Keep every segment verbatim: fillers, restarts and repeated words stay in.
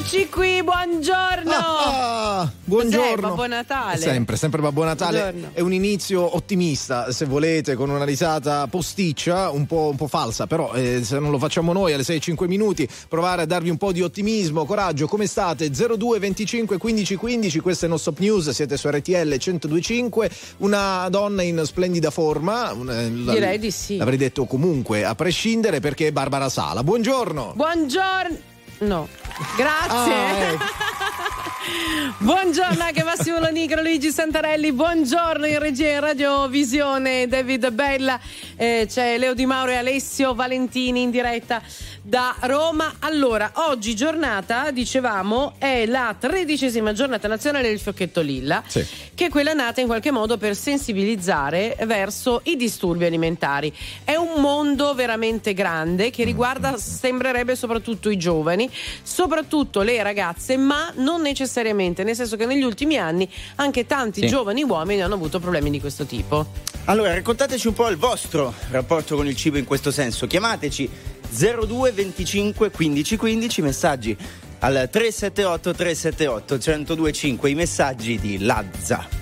Eccoci qui, buongiorno. Ah, ah, buongiorno. Cos'è, Babbo Natale? Sempre, sempre Babbo Natale. Buongiorno. È un inizio ottimista, se volete, con una risata posticcia, un po', un po' falsa, però eh, se non lo facciamo noi alle sei e cinque minuti, provare a darvi un po' di ottimismo, coraggio. Come state? zero due venticinque quindici quindici, questo è Non Stop News, siete su R T L centodue e cinque. Una donna in splendida forma. Direi di sì. L'avrei detto comunque, a prescindere, perché è Barbara Sala. Buongiorno. Buongiorno. No, grazie. Ah, ecco. Buongiorno anche Massimo Lonigro, Luigi Santarelli, buongiorno in regia in radiovisione David Bella, eh, c'è Leo Di Mauro e Alessio Valentini in diretta da Roma. Allora, oggi giornata, dicevamo, è la tredicesima giornata nazionale del fiocchetto lilla, sì, che è quella nata in qualche modo per sensibilizzare verso i disturbi alimentari. È un mondo veramente grande che riguarda, sembrerebbe, soprattutto i giovani, soprattutto le ragazze, ma non necessariamente, nel senso che negli ultimi anni anche tanti sì. giovani uomini hanno avuto problemi di questo tipo. Allora, raccontateci un po' il vostro rapporto con il cibo in questo senso. Chiamateci zero due venticinque quindici quindici, messaggi al tre sette otto tre sette otto centodue e cinque, i messaggi di Lazza.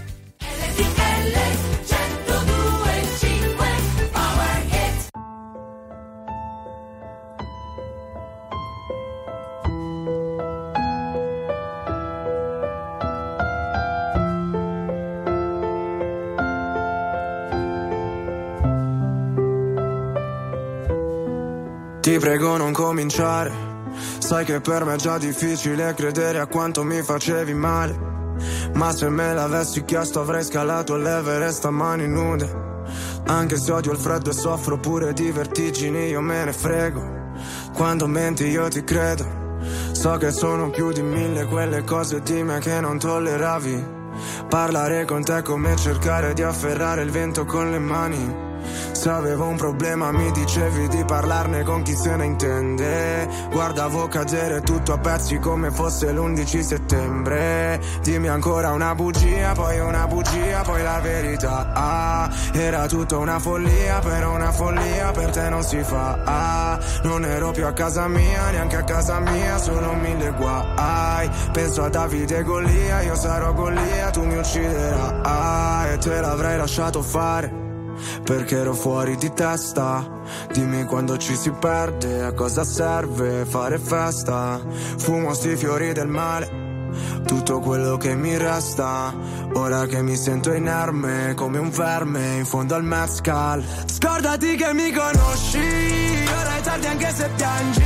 Ti prego non cominciare, sai che per me è già difficile credere a quanto mi facevi male. Ma se me l'avessi chiesto avrei scalato l'Everest a mani nude. Anche se odio il freddo e soffro pure di vertigini, io me ne frego. Quando menti io ti credo. So che sono più di mille quelle cose di me che non tolleravi. Parlare con te è come cercare di afferrare il vento con le mani. Se avevo un problema mi dicevi di parlarne con chi se ne intende. Guardavo cadere tutto a pezzi come fosse l'undici settembre. Dimmi ancora una bugia, poi una bugia, poi la verità. Ah, era tutta una follia, però una follia per te non si fa. Ah, non ero più a casa mia, neanche a casa mia, solo mille guai. Penso a Davide e Golia, io sarò Golia, tu mi ucciderai. Ah, e te l'avrei lasciato fare perché ero fuori di testa. Dimmi quando ci si perde, a cosa serve fare festa. Fumo sti fiori del male, tutto quello che mi resta. Ora che mi sento inerme come un verme in fondo al mezcal. Scordati che mi conosci, ora è tardi anche se piangi.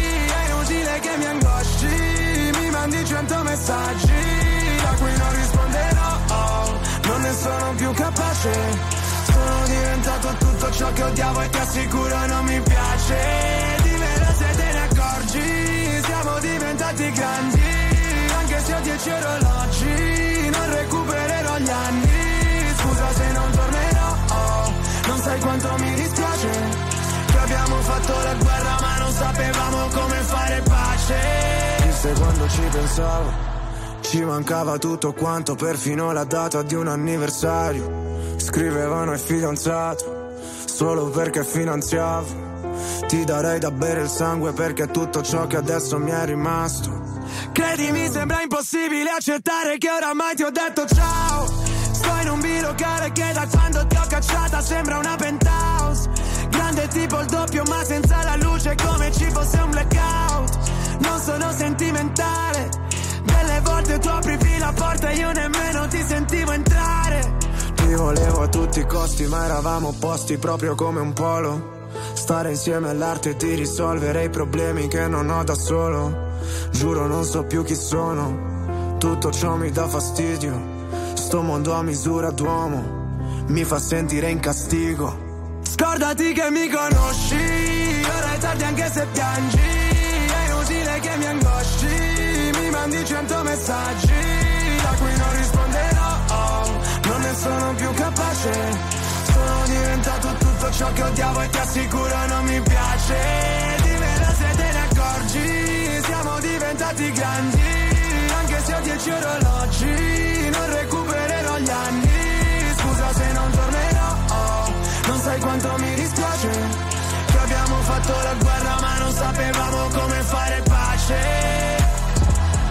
È inutile che mi angosci, mi mandi cento messaggi a cui non risponderò, oh, non ne sono più capace. Sono diventato tutto ciò che odiavo e ti assicuro non mi piace. Dimmelo se te ne accorgi, siamo diventati grandi. Anche se ho dieci orologi, non recupererò gli anni. Scusa se non tornerò, oh, non sai quanto mi dispiace che abbiamo fatto la guerra ma non sapevamo come fare pace. Chissà quando ci pensavo, ci mancava tutto quanto, perfino la data di un anniversario. Scrivevano il fidanzato solo perché finanziavo. Ti darei da bere il sangue perché è tutto ciò che adesso mi è rimasto. Credimi, sembra impossibile accettare che oramai ti ho detto ciao. Sto in un bilocale che da quando ti ho cacciata sembra una penthouse. Grande tipo il doppio ma senza la luce, come ci fosse un blackout. Non sono sentimentale, delle volte tu aprivi la porta e io nemmeno ti sentivo entrare. Ti volevo a tutti i costi ma eravamo opposti proprio come un polo. Stare insieme all'arte di risolvere i problemi che non ho da solo. Giuro non so più chi sono, tutto ciò mi dà fastidio. Sto mondo a misura d'uomo mi fa sentire in castigo. Scordati che mi conosci, ora è tardi anche se piangi. È inutile che mi angosci, mi mandi cento messaggi a cui non risponderò, oh, non ne sono più capace. Sono diventato tutto ciò che odiavo e ti assicuro non mi piace. Dimmelo se te ne accorgi, siamo diventati grandi. Anche se ho dieci orologi, non recupererò gli anni. Scusa se non tornerò, oh, non sai quanto mi dispiace che abbiamo fatto la guerra ma non sapevamo come fare pace.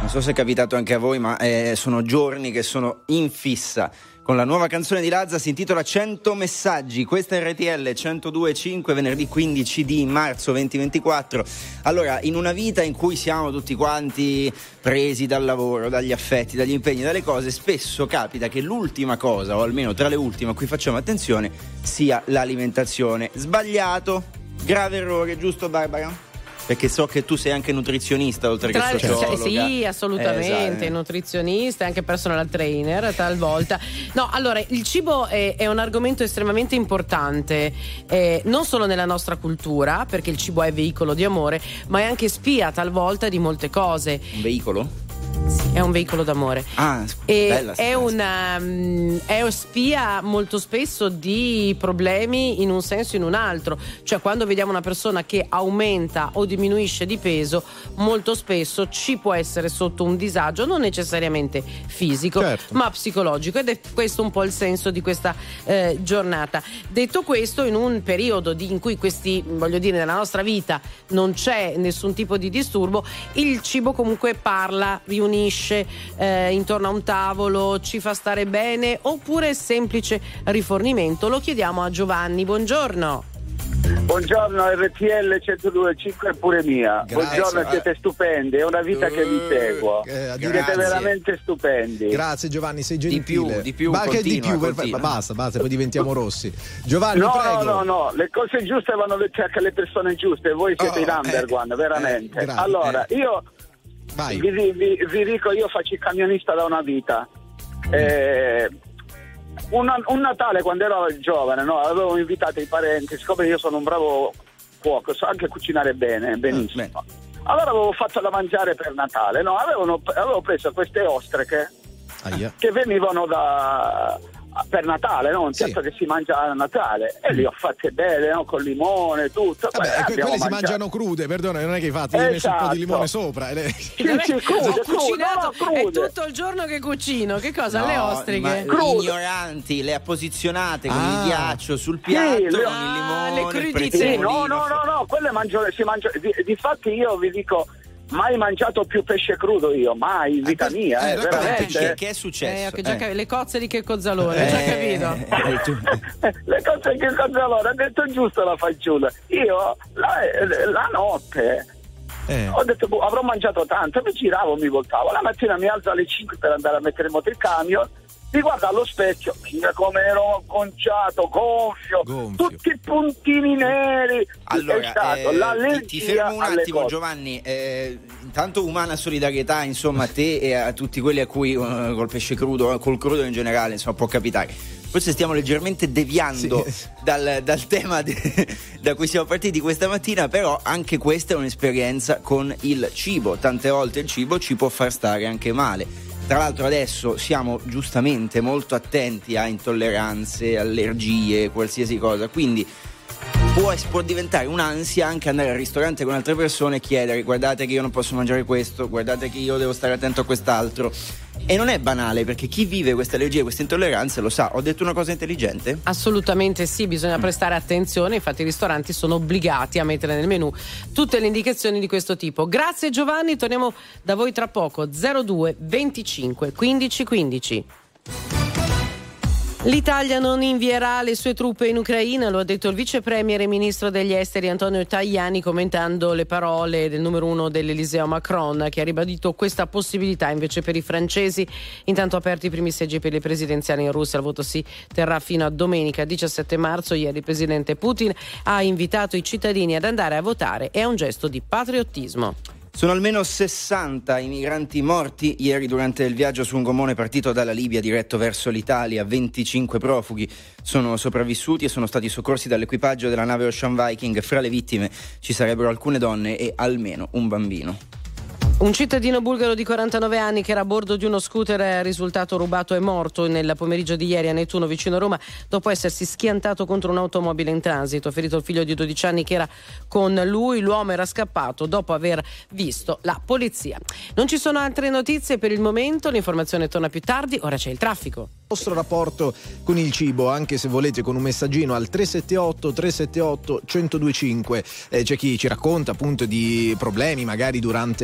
Non so se è capitato anche a voi, ma eh, sono giorni che sono in fissa con la nuova canzone di Lazza, si intitola cento messaggi. Questa è R T L centodue e cinque, venerdì quindici di marzo duemilaventiquattro. Allora, in una vita in cui siamo tutti quanti presi dal lavoro, dagli affetti, dagli impegni, dalle cose, spesso capita che l'ultima cosa, o almeno tra le ultime a cui facciamo attenzione, sia l'alimentazione. Sbagliato, grave errore, giusto Barbara? Perché so che tu sei anche nutrizionista oltre Tra, che sociologa. Cioè, sì, assolutamente, eh, nutrizionista e anche personal trainer talvolta. No, allora, il cibo è, è un argomento estremamente importante, eh, non solo nella nostra cultura, perché il cibo è veicolo di amore, ma è anche spia talvolta di molte cose. Un veicolo? Sì, è un veicolo d'amore. Ah, e bella è una um, è spia molto spesso di problemi in un senso o in un altro. Cioè, quando vediamo una persona che aumenta o diminuisce di peso, molto spesso ci può essere sotto un disagio non necessariamente fisico, certo, ma psicologico, ed è questo un po' il senso di questa eh, giornata. Detto questo, in un periodo di, in cui questi, voglio dire, nella nostra vita non c'è nessun tipo di disturbo, il cibo comunque parla, riunisce eh, intorno a un tavolo, ci fa stare bene, oppure è semplice rifornimento? Lo chiediamo a Giovanni. Buongiorno. Buongiorno, R T L centodue e cinque è pure mia. Grazie. Buongiorno, siete stupendi, è una vita che vi seguo. Eh, siete veramente stupendi. Grazie Giovanni, sei gentile. Di più, di più, ma continua, che di più? continua. Ma basta, basta, poi diventiamo rossi. Giovanni, No, prego. no, no, no, le cose giuste vanno dette anche alle persone giuste, voi siete Oh, in underground, eh, veramente. eh, grazie. Allora, io Vai. vi, vi, vi dico, io faccio il camionista da una vita. Eh, un, un Natale, quando ero giovane, no, avevo invitato i parenti, siccome io sono un bravo cuoco, so anche cucinare bene, benissimo. Ah, allora avevo fatto da mangiare per Natale, no, avevano, avevo preso queste ostriche Aia. che venivano da per Natale, no? Un Sì. piatto che si mangia a Natale, e li ho fatte belle, no? Con limone, tutto. Vabbè, Beh, que- abbiamo quelle si mangiato. mangiano crude, perdona, non è che hai fatto, gli hai messo un po' Esatto. di limone sopra. E le... Sì, sì, crude, Ho crude, cucinato, no, crude. è tutto il giorno che cucino. Che cosa? No, Le ostriche? ma Crude. gli ignoranti le ha posizionate con Ah. il ghiaccio sul piatto, Sì, le- con il Ah, limone, le il crudite. Sì, prezzemolino. no, no, no, no, quelle mangio, si mangia. Di, difatti io vi dico, mai mangiato più pesce crudo io, mai in vita Eh, mia, eh, eh, raccontaci, veramente. Che, che è Eh, successo? ho già Eh. cap- le cozze di Checco Zalone, ho già capito. Eh, tu- Le cose che cosa allora ha detto giusto la fanciulla. Io la, la notte Eh. ho detto boh, avrò mangiato tanto, mi giravo, mi voltavo. La mattina mi alzo alle cinque per andare a mettere in moto il camion, mi guardo allo specchio, mira come ero conciato, gonfio, Gonfio. tutti i puntini neri. È Allora, stato eh, l'allergia ti, ti fermo un alle attimo, cose. Giovanni. Eh, intanto umana solidarietà, insomma, a te e a tutti quelli a cui uh, col pesce crudo, col crudo in generale, insomma, può capitare. Forse stiamo leggermente deviando Sì. dal, dal tema de, da cui siamo partiti questa mattina, però anche questa è un'esperienza con il cibo. Tante volte il cibo ci può far stare anche male. Tra l'altro adesso siamo giustamente molto attenti a intolleranze, allergie, qualsiasi cosa, quindi può, può diventare un'ansia anche andare al ristorante con altre persone e chiedere: guardate che io non posso mangiare questo, guardate che io devo stare attento a quest'altro. E non è banale, perché chi vive queste allergie, queste intolleranze lo sa. Ho detto una cosa intelligente? Assolutamente sì, bisogna prestare attenzione, infatti i ristoranti sono obbligati a mettere nel menù tutte le indicazioni di questo tipo. Grazie Giovanni, torniamo da voi tra poco. zero due venticinque quindici quindici. L'Italia non invierà le sue truppe in Ucraina, lo ha detto il vice premier e ministro degli esteri Antonio Tajani, commentando le parole del numero uno dell'Eliseo Macron, che ha ribadito questa possibilità invece per i francesi. Intanto aperti i primi seggi per le presidenziali in Russia, il voto si terrà fino a domenica diciassette marzo. Ieri il presidente Putin ha invitato i cittadini ad andare a votare, è un gesto di patriottismo. Sono almeno sessanta i migranti morti ieri durante il viaggio su un gommone partito dalla Libia diretto verso l'Italia. venticinque profughi sono sopravvissuti e sono stati soccorsi dall'equipaggio della nave Ocean Viking. Fra le vittime ci sarebbero alcune donne e almeno un bambino. Un cittadino bulgaro di quarantanove anni che era a bordo di uno scooter è risultato rubato e morto nel pomeriggio di ieri a Nettuno vicino a Roma dopo essersi schiantato contro un'automobile in transito. Ferito il figlio di dodici anni che era con lui, l'uomo era scappato dopo aver visto la polizia. Non ci sono altre notizie per il momento, l'informazione torna più tardi, ora c'è il traffico. Il vostro rapporto con il cibo, anche se volete con un messaggino al tre sette otto tre sette otto uno zero due cinque. Eh, c'è chi ci racconta appunto di problemi magari durante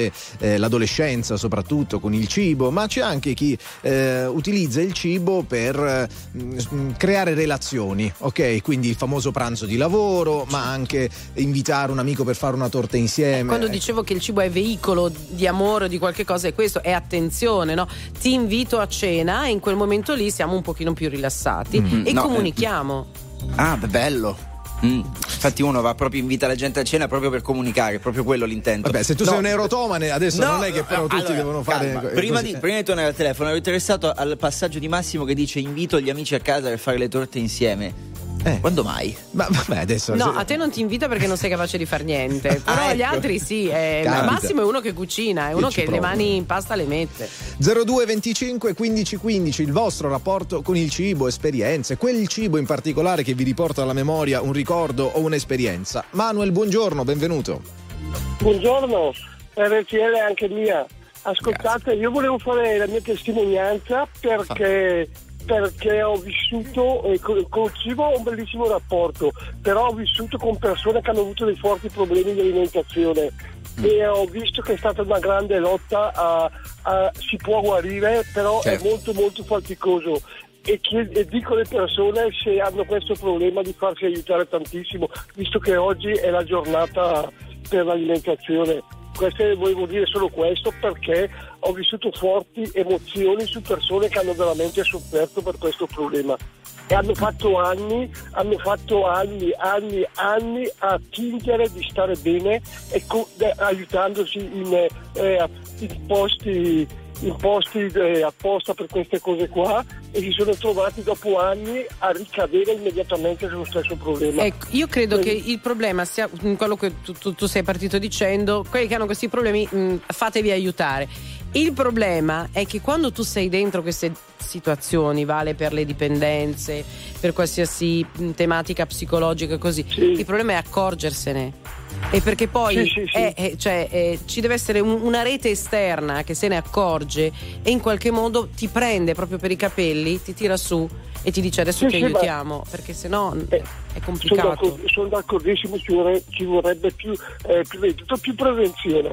eh, l'adolescenza soprattutto con il cibo, ma c'è anche chi eh, utilizza il cibo per eh, mh, creare relazioni, ok? Quindi il famoso pranzo di lavoro, ma anche invitare un amico per fare una torta insieme. Quando dicevo che il cibo è veicolo di amore o di qualche cosa, è questo, è attenzione, no? Ti invito a cena e in quel momento lì siamo un pochino più rilassati mm, e no, comunichiamo. Eh, ah, beh, bello. Mm. Infatti uno va proprio, invita la gente a cena proprio per comunicare, proprio quello l'intento. Vabbè, se tu no. sei un erotomane adesso no, non è che però no, tutti allora, devono fare calma, prima, di, prima di tornare al telefono ero interessato al passaggio di Massimo che dice invito gli amici a casa per fare le torte insieme. Eh. Quando mai? Ma vabbè, adesso no, se... a te non ti invita perché non sei capace di far niente. Però ah, ecco. Gli altri sì. Eh, Massimo è uno che cucina, è uno che provo. Le mani in pasta le mette. zero due venticinque quindici quindici, il vostro rapporto con il cibo, esperienze, quel cibo in particolare che vi riporta alla memoria un ricordo o un'esperienza. Manuel, buongiorno, benvenuto. Buongiorno, R T L anche mia. Ascoltate, Grazie. Io volevo fare la mia testimonianza perché. Fa. perché ho vissuto eh, con, con il cibo ho un bellissimo rapporto, però ho vissuto con persone che hanno avuto dei forti problemi di alimentazione mm. e ho visto che è stata una grande lotta a, a si può guarire, però certo. È molto molto faticoso e, chied- e dico alle persone se hanno questo problema di farsi aiutare tantissimo, visto che oggi è la giornata per l'alimentazione. Questo volevo dire solo questo perché ho vissuto forti emozioni su persone che hanno veramente sofferto per questo problema e hanno fatto anni, hanno fatto anni, anni, anni a fingere di stare bene e co- eh, aiutandosi in, eh, in posti, in posti eh, apposta per queste cose qua e si sono trovati dopo anni a ricadere immediatamente sullo stesso problema. Ecco, io credo Quindi, che il problema sia quello che tu, tu, tu sei partito dicendo, quelli che hanno questi problemi mh, fatevi aiutare. Il problema è che quando tu sei dentro queste situazioni, vale per le dipendenze, per qualsiasi mh, tematica psicologica così, sì. Il problema è accorgersene. E perché poi sì, sì, sì. È, è, cioè, è, ci deve essere un, una rete esterna che se ne accorge e in qualche modo ti prende proprio per i capelli, ti tira su e ti dice adesso sì, ti sì, aiutiamo, ma... perché sennò eh, è complicato. Sono, d'accordo, sono d'accordissimo, ci vorrebbe, ci vorrebbe più, eh, prima di tutto più prevenzione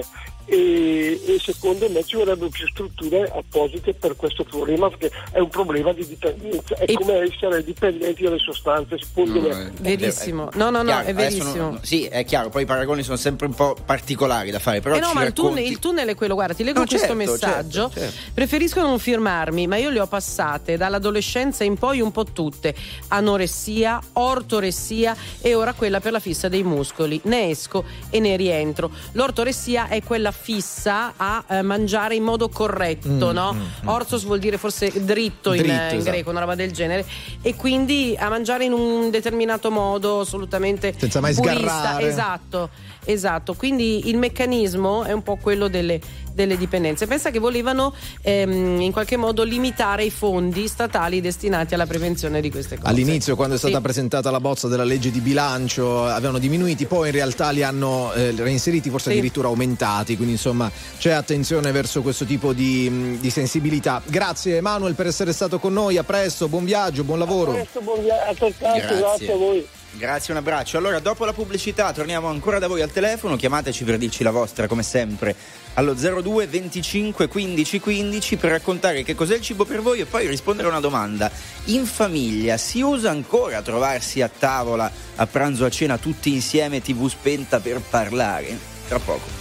e, e secondo me ci vorrebbero più strutture apposite per questo problema, perché è un problema di dipendenza, è e... come essere dipendenti dalle sostanze, secondo no, me. È, verissimo, no no no, chiaro, è verissimo. Non, sì, è chiaro, poi i paragoni sono sempre un po' particolari da fare, però eh no, ci ma racconti... il, tunnel, il tunnel è quello, guarda, ti leggo no, questo certo, messaggio. Certo, certo. Preferisco non firmarmi, ma io le ho passate dall'adolescenza in poi un po' tutte: anoressia, ortoressia e ora quella per la fissa dei muscoli. Ne esco e ne rientro. L'ortoressia è quella fissa a eh, mangiare in modo corretto, mm, no? Mm, Ortos vuol dire forse dritto, dritto in, esatto. in greco, una roba del genere, e quindi a mangiare in un determinato modo assolutamente senza mai purista, sgarrare. Esatto, esatto. Quindi il meccanismo è un po' quello delle, delle dipendenze. Pensa che volevano ehm, in qualche modo limitare i fondi statali destinati alla prevenzione di queste cose. All'inizio, quando è stata sì. presentata la bozza della legge di bilancio, avevano diminuiti, poi in realtà li hanno eh, reinseriti, forse sì. addirittura aumentati, quindi insomma c'è attenzione verso questo tipo di, di sensibilità. Grazie Emanuel per essere stato con noi, a presto, buon viaggio, buon lavoro. A presto, buon viaggio, grazie. grazie a voi. Grazie, un abbraccio. Allora, dopo la pubblicità torniamo ancora da voi al telefono, chiamateci per dirci la vostra come sempre allo zero due venticinque quindici quindici per raccontare che cos'è il cibo per voi e poi rispondere a una domanda. In famiglia si usa ancora trovarsi a tavola a pranzo, a cena tutti insieme, tivù spenta per parlare? Tra poco.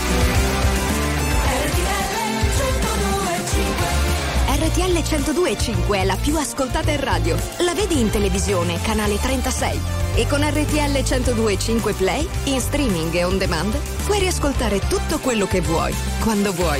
R T L centodue e cinque è la più ascoltata in radio. La vedi in televisione, canale trentasei. E con R T L centodue e cinque Play, in streaming e on demand, puoi riascoltare tutto quello che vuoi, quando vuoi.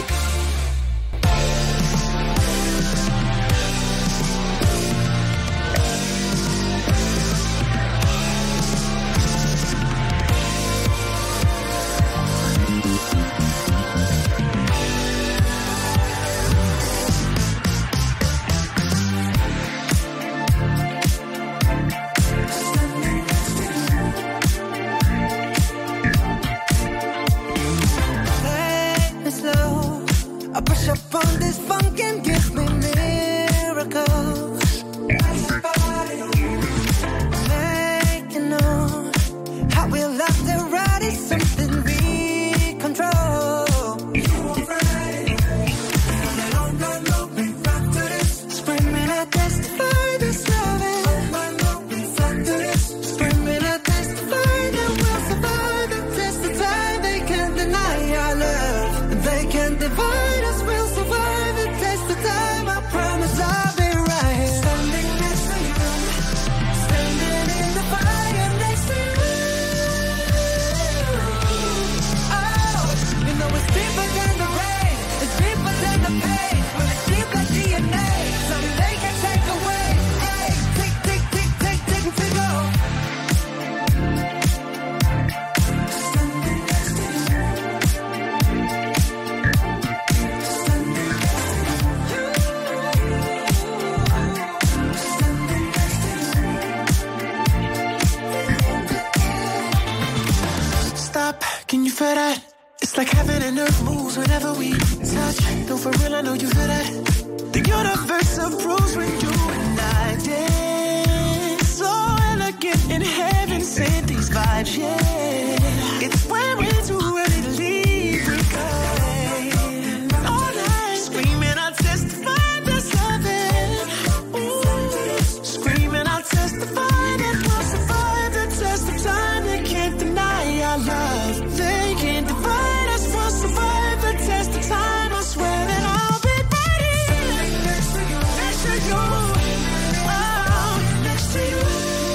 feel that? It's like heaven and earth moves whenever we touch. No, for real, I know you feel that. The universe approves when you and I dance. So elegant in heaven, sent these vibes, yeah. It's when we're too ready to leave, we go all night, screaming, I'll testify this loving. Ooh, screaming, I'll testify that we'll survive the test of time. They can't deny our love. They can't divide us. We'll survive the test of time. I swear that I'll be ready next to you, next to you, oh, next to you.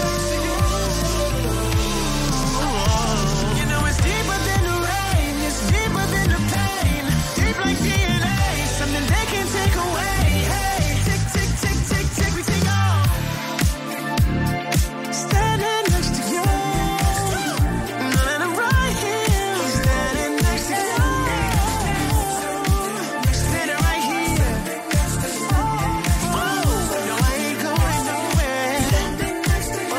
You know it's deeper than the rain, it's deeper than the pain, deep like D N A, something they can't take away. Hey, tick, tick, tick, tick, tick, we take off. Standing next to you, and I'm right here, standing next to you, standing right here. Oh, no, I ain't going nowhere. Oh,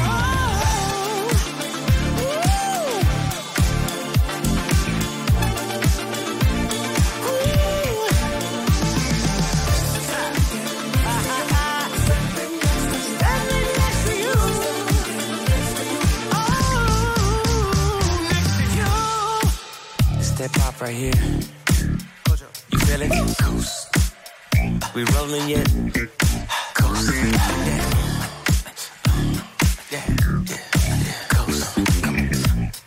standing next to you. Oh, next to you. Step up right here. You feel it? Coast. We rolling yet? Coast. Yeah. Yeah. Yeah. Coast. Come on.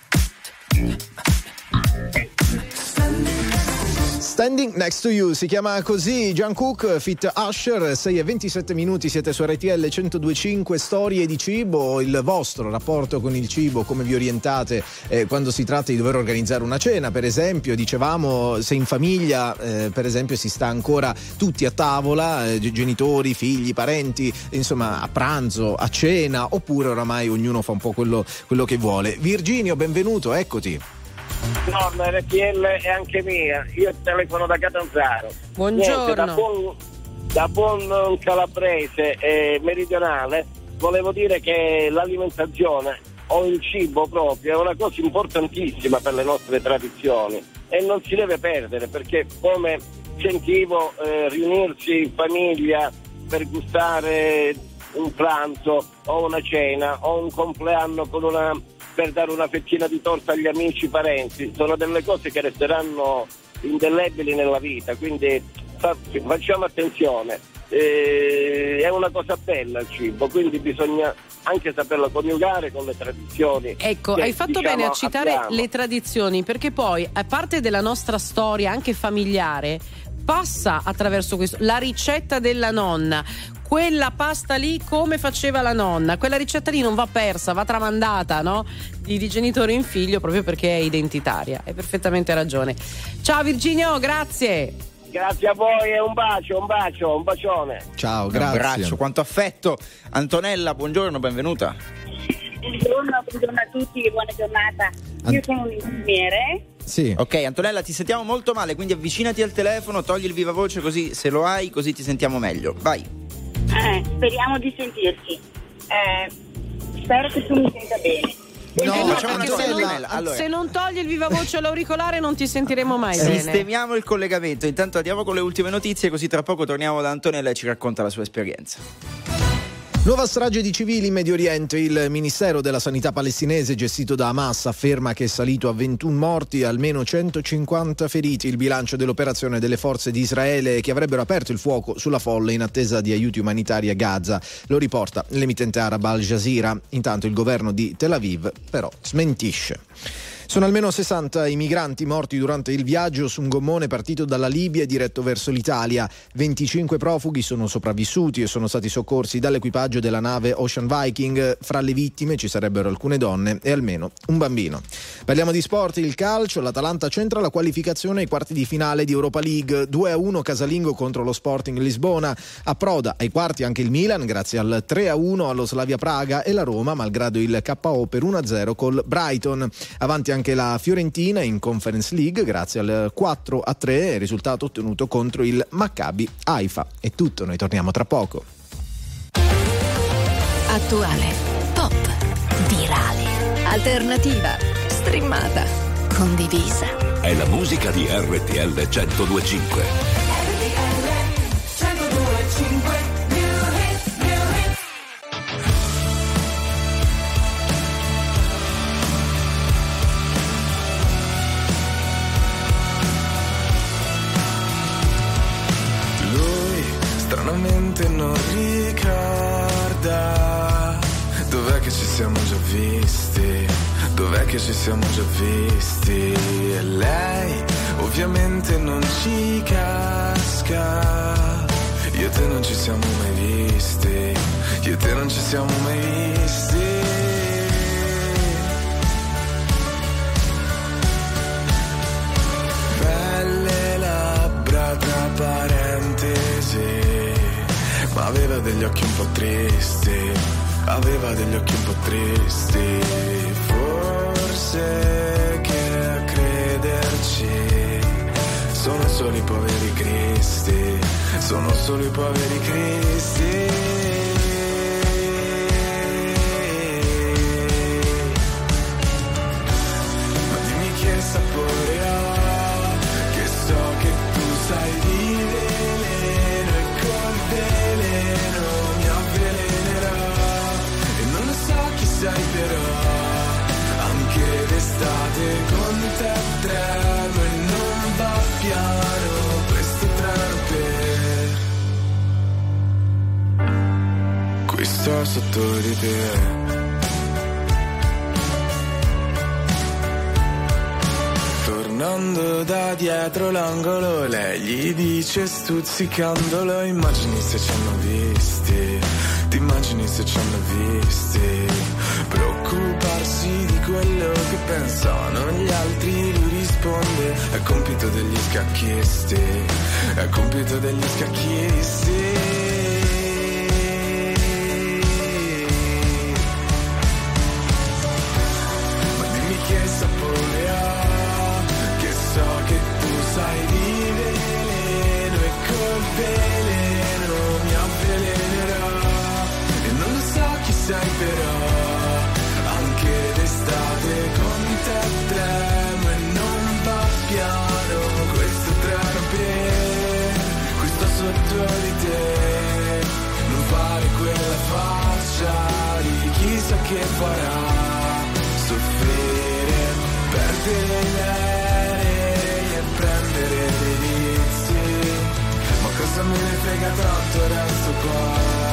Standing Next to You si chiama così. Jungkook feat Usher. Sei e ventisette minuti, siete su R T L centodue e cinque. Storie di cibo, il vostro rapporto con il cibo, come vi orientate eh, quando si tratta di dover organizzare una cena, per esempio. Dicevamo, se in famiglia eh, per esempio si sta ancora tutti a tavola, eh, genitori, figli, parenti, insomma a pranzo, a cena, oppure oramai ognuno fa un po' quello, quello che vuole. Virginio, benvenuto, eccoti. No, la R T L è anche mia, io telefono da Catanzaro. Buongiorno. Niente, da buon, da buon calabrese e meridionale volevo dire che l'alimentazione o il cibo proprio è una cosa importantissima per le nostre tradizioni e non si deve perdere, perché come sentivo eh, riunirsi in famiglia per gustare un pranzo o una cena o un compleanno con una per dare una fettina di torta agli amici, parenti, sono delle cose che resteranno indelebili nella vita, quindi fa, facciamo attenzione. Eh, è una cosa bella il cibo, quindi bisogna anche saperlo coniugare con le tradizioni. Ecco, che, hai fatto diciamo, bene a citare abbiamo. le tradizioni, perché poi, a parte della nostra storia anche familiare, passa attraverso questo, la ricetta della nonna, quella pasta lì come faceva la nonna, quella ricetta lì non va persa, va tramandata, no? Di, di genitore in figlio, proprio perché è identitaria. Hai perfettamente ragione. Ciao Virginio, grazie. Grazie a voi e un bacio, un bacio, un bacione. Ciao, Un grazie. abbraccio, quanto affetto. Antonella, buongiorno, benvenuta. Buongiorno, buongiorno a tutti, buona giornata. Io sono un ingegnere. Sì. Ok, Antonella, ti sentiamo molto male, quindi avvicinati al telefono, togli il viva voce, così se lo hai, così ti sentiamo meglio. Vai. Eh, speriamo di sentirci. Eh, spero che tu mi senta bene. No, Eh no, facciamo una perché cosa, se, non, Antonella, allora. se non togli il viva voce all'auricolare non ti sentiremo mai bene. Sistemiamo il collegamento, intanto andiamo con le ultime notizie, così tra poco torniamo da Antonella e ci racconta la sua esperienza. Nuova strage di civili in Medio Oriente. Il Ministero della Sanità palestinese, gestito da Hamas, afferma che è salito a ventuno morti e almeno centocinquanta feriti il bilancio dell'operazione delle forze di Israele che avrebbero aperto il fuoco sulla folla in attesa di aiuti umanitari a Gaza. Lo riporta l'emittente araba Al Jazeera. Intanto il governo di Tel Aviv però smentisce. Sono almeno sessanta i migranti morti durante il viaggio su un gommone partito dalla Libia e diretto verso l'Italia. venticinque profughi sono sopravvissuti e sono stati soccorsi dall'equipaggio della nave Ocean Viking. Fra le vittime ci sarebbero alcune donne e almeno un bambino. Parliamo di sport, il calcio. L'Atalanta centra la qualificazione ai quarti di finale di Europa League. due a uno casalingo contro lo Sporting Lisbona. Approda ai quarti anche il Milan grazie al tre a uno allo Slavia Praga e la Roma malgrado il K O per uno a zero col Brighton. Avanti anche anche la Fiorentina in Conference League grazie al quattro a tre, risultato ottenuto contro il Maccabi Haifa. È tutto, noi torniamo tra poco. Attuale, pop, virale, alternativa, streamata, condivisa. È la musica di R T L centodue e cinque. R T L centodue e cinque. Stranamente non ricorda dov'è che ci siamo già visti, dov'è che ci siamo già visti. E lei ovviamente non ci casca. Io e te non ci siamo mai visti, io e te non ci siamo mai visti. Belle labbra tra parentesi, ma aveva degli occhi un po' tristi, aveva degli occhi un po' tristi. Forse che a crederci sono solo i poveri cristi, sono solo i poveri cristi. Ma dimmi che sapore ha, che so che tu sai vivere. Sai però, anche d'estate con te tremo e non va piano questo treno per qui sto sotto di te. Tornando da dietro l'angolo, lei gli dice stuzzicandolo: immagini se ci hanno visti, ti immagini se ci hanno visti. Preoccuparsi di quello che pensano gli altri, lui risponde: è compito degli scacchisti, è compito degli scacchisti. Ma dimmi che sapore ha, che so che tu sai di veleno e col veleno mi avvelenerà. E non lo so chi sei però, anche d'estate con te tremo e non va piano questo treno per qui sto sotto di te. Non fare quella faccia di chissà che farà soffrire, perdere gli aerei e prendere dei vizi. Ma cosa me ne frega tanto, resto qua.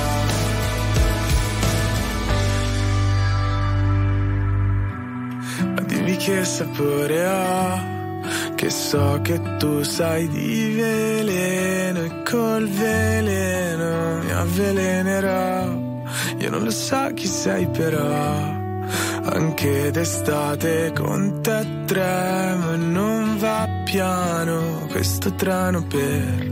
Che sapore ha, che so che tu sai di veleno e col veleno mi avvelenerà. Io non lo so chi sei però, anche d'estate con te tremo e non va piano questo treno per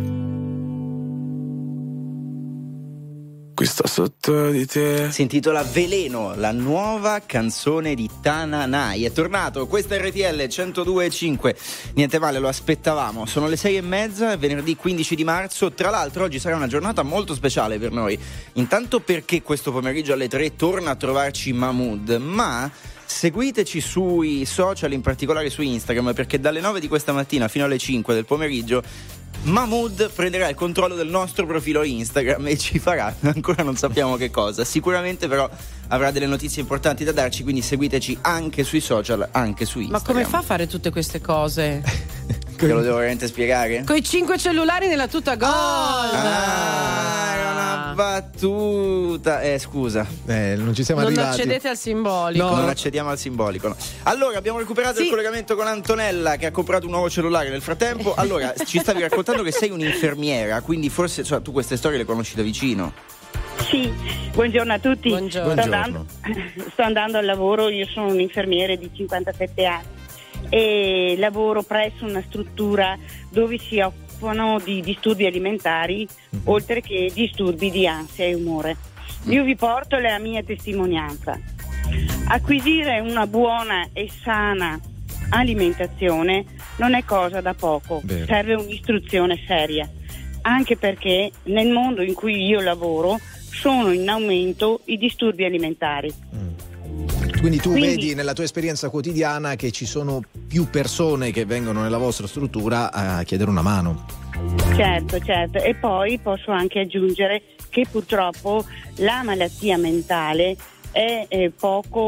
qui sto sotto di te. Si intitola Veleno, la nuova canzone di Tananai. È tornato, questa è R T L centodue e cinque. Niente male, lo aspettavamo. Sono le sei e mezza, è venerdì quindici di marzo. Tra l'altro oggi sarà una giornata molto speciale per noi. Intanto perché questo pomeriggio alle tre torna a trovarci Mahmood, ma seguiteci sui social, in particolare su Instagram, perché dalle nove di questa mattina fino alle cinque del pomeriggio Mahmood prenderà il controllo del nostro profilo Instagram e ci farà, ancora non sappiamo che cosa, sicuramente però avrà delle notizie importanti da darci, quindi seguiteci anche sui social, anche su Instagram. Ma come fa a fare tutte queste cose? Che lo devo veramente spiegare? Coi cinque cellulari nella tuta gold. Ah, era una battuta. Eh, scusa. Eh, non ci siamo non arrivati. Non accedete al simbolico. No, non accediamo al simbolico. No. Allora, abbiamo recuperato sì. il collegamento con Antonella, che ha comprato un nuovo cellulare nel frattempo. Allora, ci stavi raccontando che sei un'infermiera, quindi forse, cioè, tu queste storie le conosci da vicino. Sì, buongiorno a tutti. Buongiorno. Sto, andando, sto andando al lavoro, io sono un infermiere di cinquantasette anni e lavoro presso una struttura dove si occupano di disturbi alimentari, mm-hmm. oltre che disturbi di ansia e umore. Mm. Io vi porto la mia testimonianza. Acquisire una buona e sana alimentazione non è cosa da poco, Vero. serve un'istruzione seria, anche perché nel mondo in cui io lavoro sono in aumento i disturbi alimentari. Mm. Quindi tu Quindi, vedi nella tua esperienza quotidiana che ci sono più persone che vengono nella vostra struttura a chiedere una mano. Certo, certo. E poi posso anche aggiungere che purtroppo la malattia mentale è, è poco...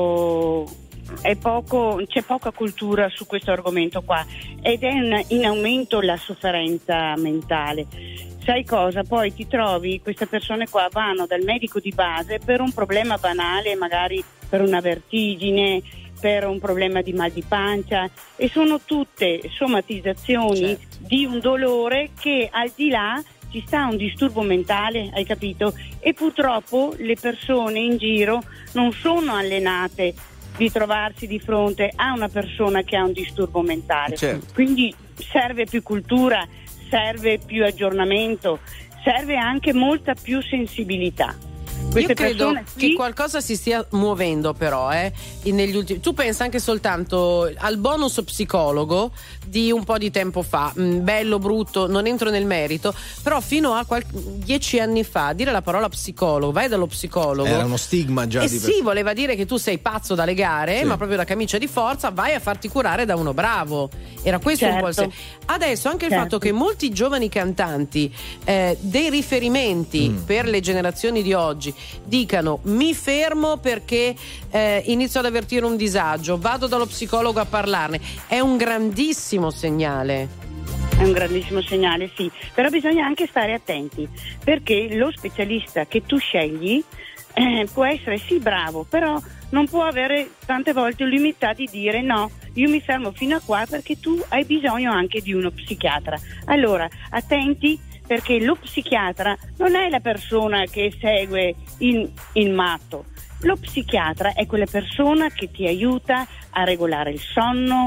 Oh, È poco, c'è poca cultura su questo argomento qua ed è in, in aumento la sofferenza mentale. Sai cosa? Poi ti trovi, queste persone qua vanno dal medico di base per un problema banale, magari per una vertigine, per un problema di mal di pancia, e sono tutte somatizzazioni certo. di un dolore che al di là ci sta un disturbo mentale, hai capito? E purtroppo le persone in giro non sono allenate di trovarsi di fronte a una persona che ha un disturbo mentale. Certo. Quindi serve più cultura, serve più aggiornamento, serve anche molta più sensibilità. Queste Io credo qui... che qualcosa si stia muovendo però eh, negli ultimi... Tu pensa anche soltanto al bonus psicologo di un po' di tempo fa, bello, brutto, non entro nel merito, però fino a qual... dieci anni fa dire la parola psicologo, vai dallo psicologo, era uno stigma già. E di sì, voleva dire che tu sei pazzo da legare, sì. ma proprio da camicia di forza, vai a farti curare da uno bravo. Era questo certo. un po' il senso. Adesso anche certo. il fatto che molti giovani cantanti eh, dei riferimenti mm. per le generazioni di oggi dicano mi fermo perché eh, inizio ad avvertire un disagio, vado dallo psicologo a parlarne, è un grandissimo segnale. È un grandissimo segnale, sì, però bisogna anche stare attenti, perché lo specialista che tu scegli eh, può essere sì bravo, però non può avere tante volte l'umiltà di dire no, io mi fermo fino a qua perché tu hai bisogno anche di uno psichiatra. Allora, attenti, perché lo psichiatra non è la persona che segue il, il matto. Lo psichiatra è quella persona che ti aiuta a regolare il sonno,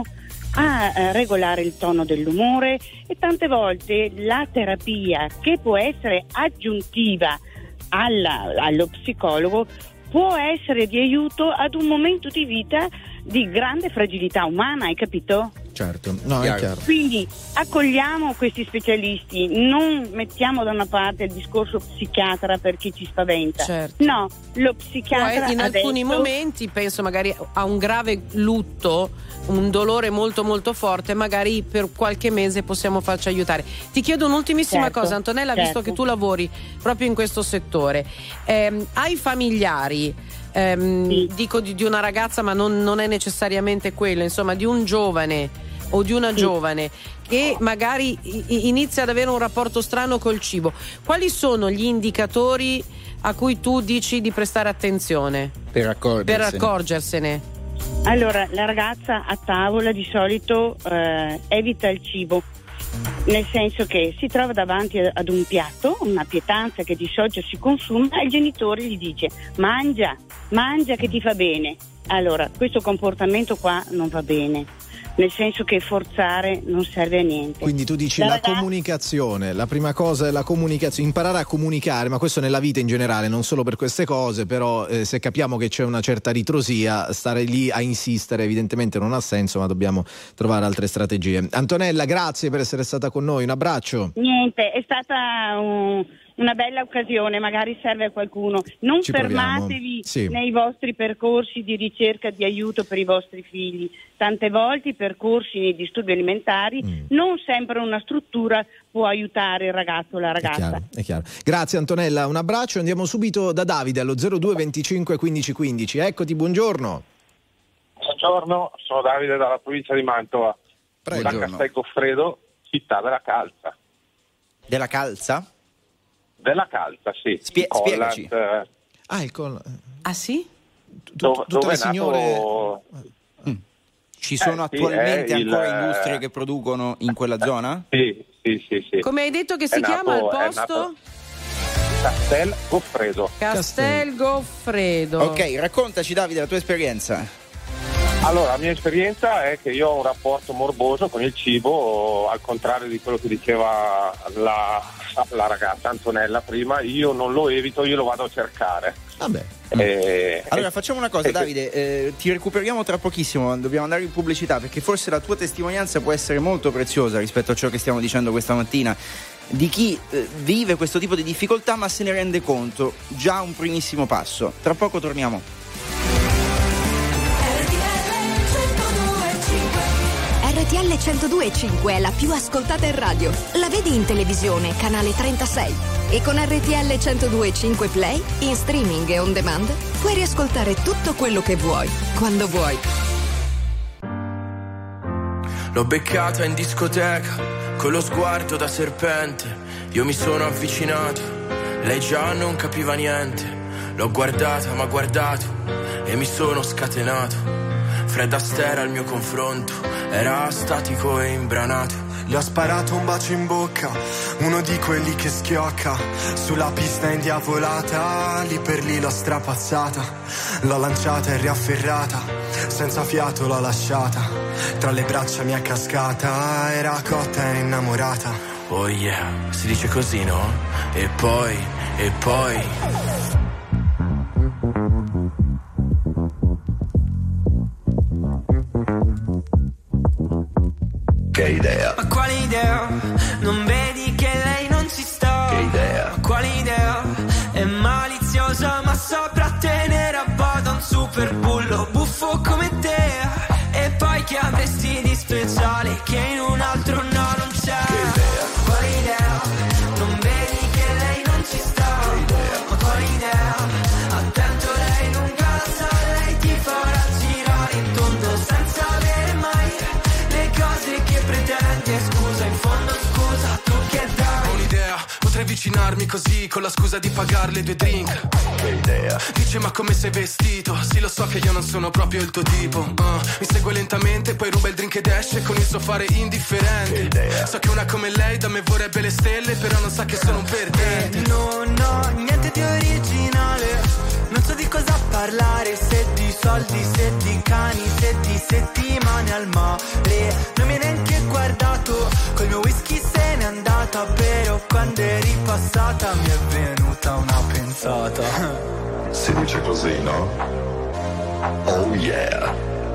a regolare il tono dell'umore, e tante volte la terapia, che può essere aggiuntiva alla, allo psicologo, può essere di aiuto ad un momento di vita di grande fragilità umana, hai capito? Certo, no, è chiaro. Quindi accogliamo questi specialisti, non mettiamo da una parte il discorso psichiatra perché ci spaventa. Certo. No, lo psichiatra Poi in adesso... alcuni momenti penso magari a un grave lutto, un dolore molto molto forte, magari per qualche mese possiamo farci aiutare. Ti chiedo un'ultimissima certo, cosa, Antonella, certo. visto che tu lavori proprio in questo settore, eh, hai familiari? Ehm, sì. Dico di, di una ragazza, ma non, non è necessariamente quello, insomma, di un giovane o di una sì. giovane che magari inizia ad avere un rapporto strano col cibo. Quali sono gli indicatori a cui tu dici di prestare attenzione per accorgersene? Per accorgersene? Allora, la ragazza a tavola di solito eh, evita il cibo, nel senso che si trova davanti ad un piatto, una pietanza che di solito si consuma, e il genitore gli dice mangia, mangia che ti fa bene. Allora, questo comportamento qua non va bene, nel senso che forzare non serve a niente. Quindi tu dici la, la ragazza... comunicazione, la prima cosa è la comunicazione, imparare a comunicare, ma questo nella vita in generale, non solo per queste cose, però eh, se capiamo che c'è una certa ritrosia, stare lì a insistere evidentemente non ha senso, ma dobbiamo trovare altre strategie. Antonella, grazie per essere stata con noi, un abbraccio. Niente, è stata un... una bella occasione, magari serve a qualcuno. Non Ci fermatevi sì. nei vostri percorsi di ricerca di aiuto per i vostri figli. Tante volte i percorsi nei disturbi alimentari, mm. non sempre una struttura può aiutare il ragazzo o la ragazza. È chiaro, è chiaro. Grazie Antonella, un abbraccio. Andiamo subito da Davide allo zero due venticinque quindici quindici. Eccoti, buongiorno. Buongiorno, sono Davide dalla provincia di Mantova. Prego. Da Castel Goffredo, città della Calza. Della Calza? Della Calza, sì. Spie- spiegaci. Eh, ah, il col... Ah sì? Dove, tutte dove le signore... nato... mm. Ci sono eh, attualmente sì, ancora il... industrie che producono in quella zona? Sì, sì, sì, sì. Come hai detto che si è chiama nato, il posto? Castel Goffredo. Castel Goffredo. Ok, raccontaci Davide la tua esperienza. Allora, la mia esperienza è che io ho un rapporto morboso con il cibo, al contrario di quello che diceva la, la ragazza Antonella prima. Io non lo evito, io lo vado a cercare. Vabbè. Eh, allora facciamo una cosa, eh, Davide, eh, ti recuperiamo tra pochissimo, dobbiamo andare in pubblicità perché forse la tua testimonianza può essere molto preziosa rispetto a ciò che stiamo dicendo questa mattina, di chi eh, vive questo tipo di difficoltà ma se ne rende conto, già un primissimo passo. Tra poco torniamo. R T L centodue e cinque è la più ascoltata in radio. La vedi in televisione, canale trentasei. E con R T L centodue e cinque Play, in streaming e on demand, puoi riascoltare tutto quello che vuoi, quando vuoi. L'ho beccata in discoteca, con lo sguardo da serpente. Io mi sono avvicinato, lei già non capiva niente. L'ho guardata, m'ha guardato e mi sono scatenato. Fred Astaire al mio confronto era statico e imbranato. Le ho sparato un bacio in bocca, uno di quelli che schiocca. Sulla pista indiavolata, lì per lì l'ho strapazzata. L'ho lanciata e riafferrata, senza fiato l'ho lasciata. Tra le braccia mi è cascata, era cotta e innamorata. Oh yeah, si dice così, no? E poi, e poi... Che idea? Ma quale idea? Non vedi che lei non ci sta? Che idea? Ma quale idea? È maliziosa ma saprà tenere a bada un super bullo buffo come te. E poi che avresti di speciale che in un altro no non c'è? Che idea? Quale idea? Non vedi che lei non ci sta? Che idea? Ma quale idea? Attento, lei lunga la sa, lei ti farà girare in tondo senza avere mai le cose che pretendi. Scusa, in fondo scusa, tu che dai? Ho un'idea, potrei avvicinarmi così con la scusa di pagarle due drink. Che idea? Dice ma come sei vestito? Sì, lo so che io non sono proprio il tuo tipo. uh, Mi segue lentamente, poi ruba il drink ed esce con il suo fare indifferente. Che idea? So che una come lei da me vorrebbe le stelle, però non sa che sono un perdente. No, no, niente di originale. Non so di cosa parlare, se di soldi, se di cani, se di settimane al mare. Non mi hai neanche guardato, col mio whisky se n'è andata. Però quando eri passata mi è venuta una pensata. Si dice così, no? Oh yeah.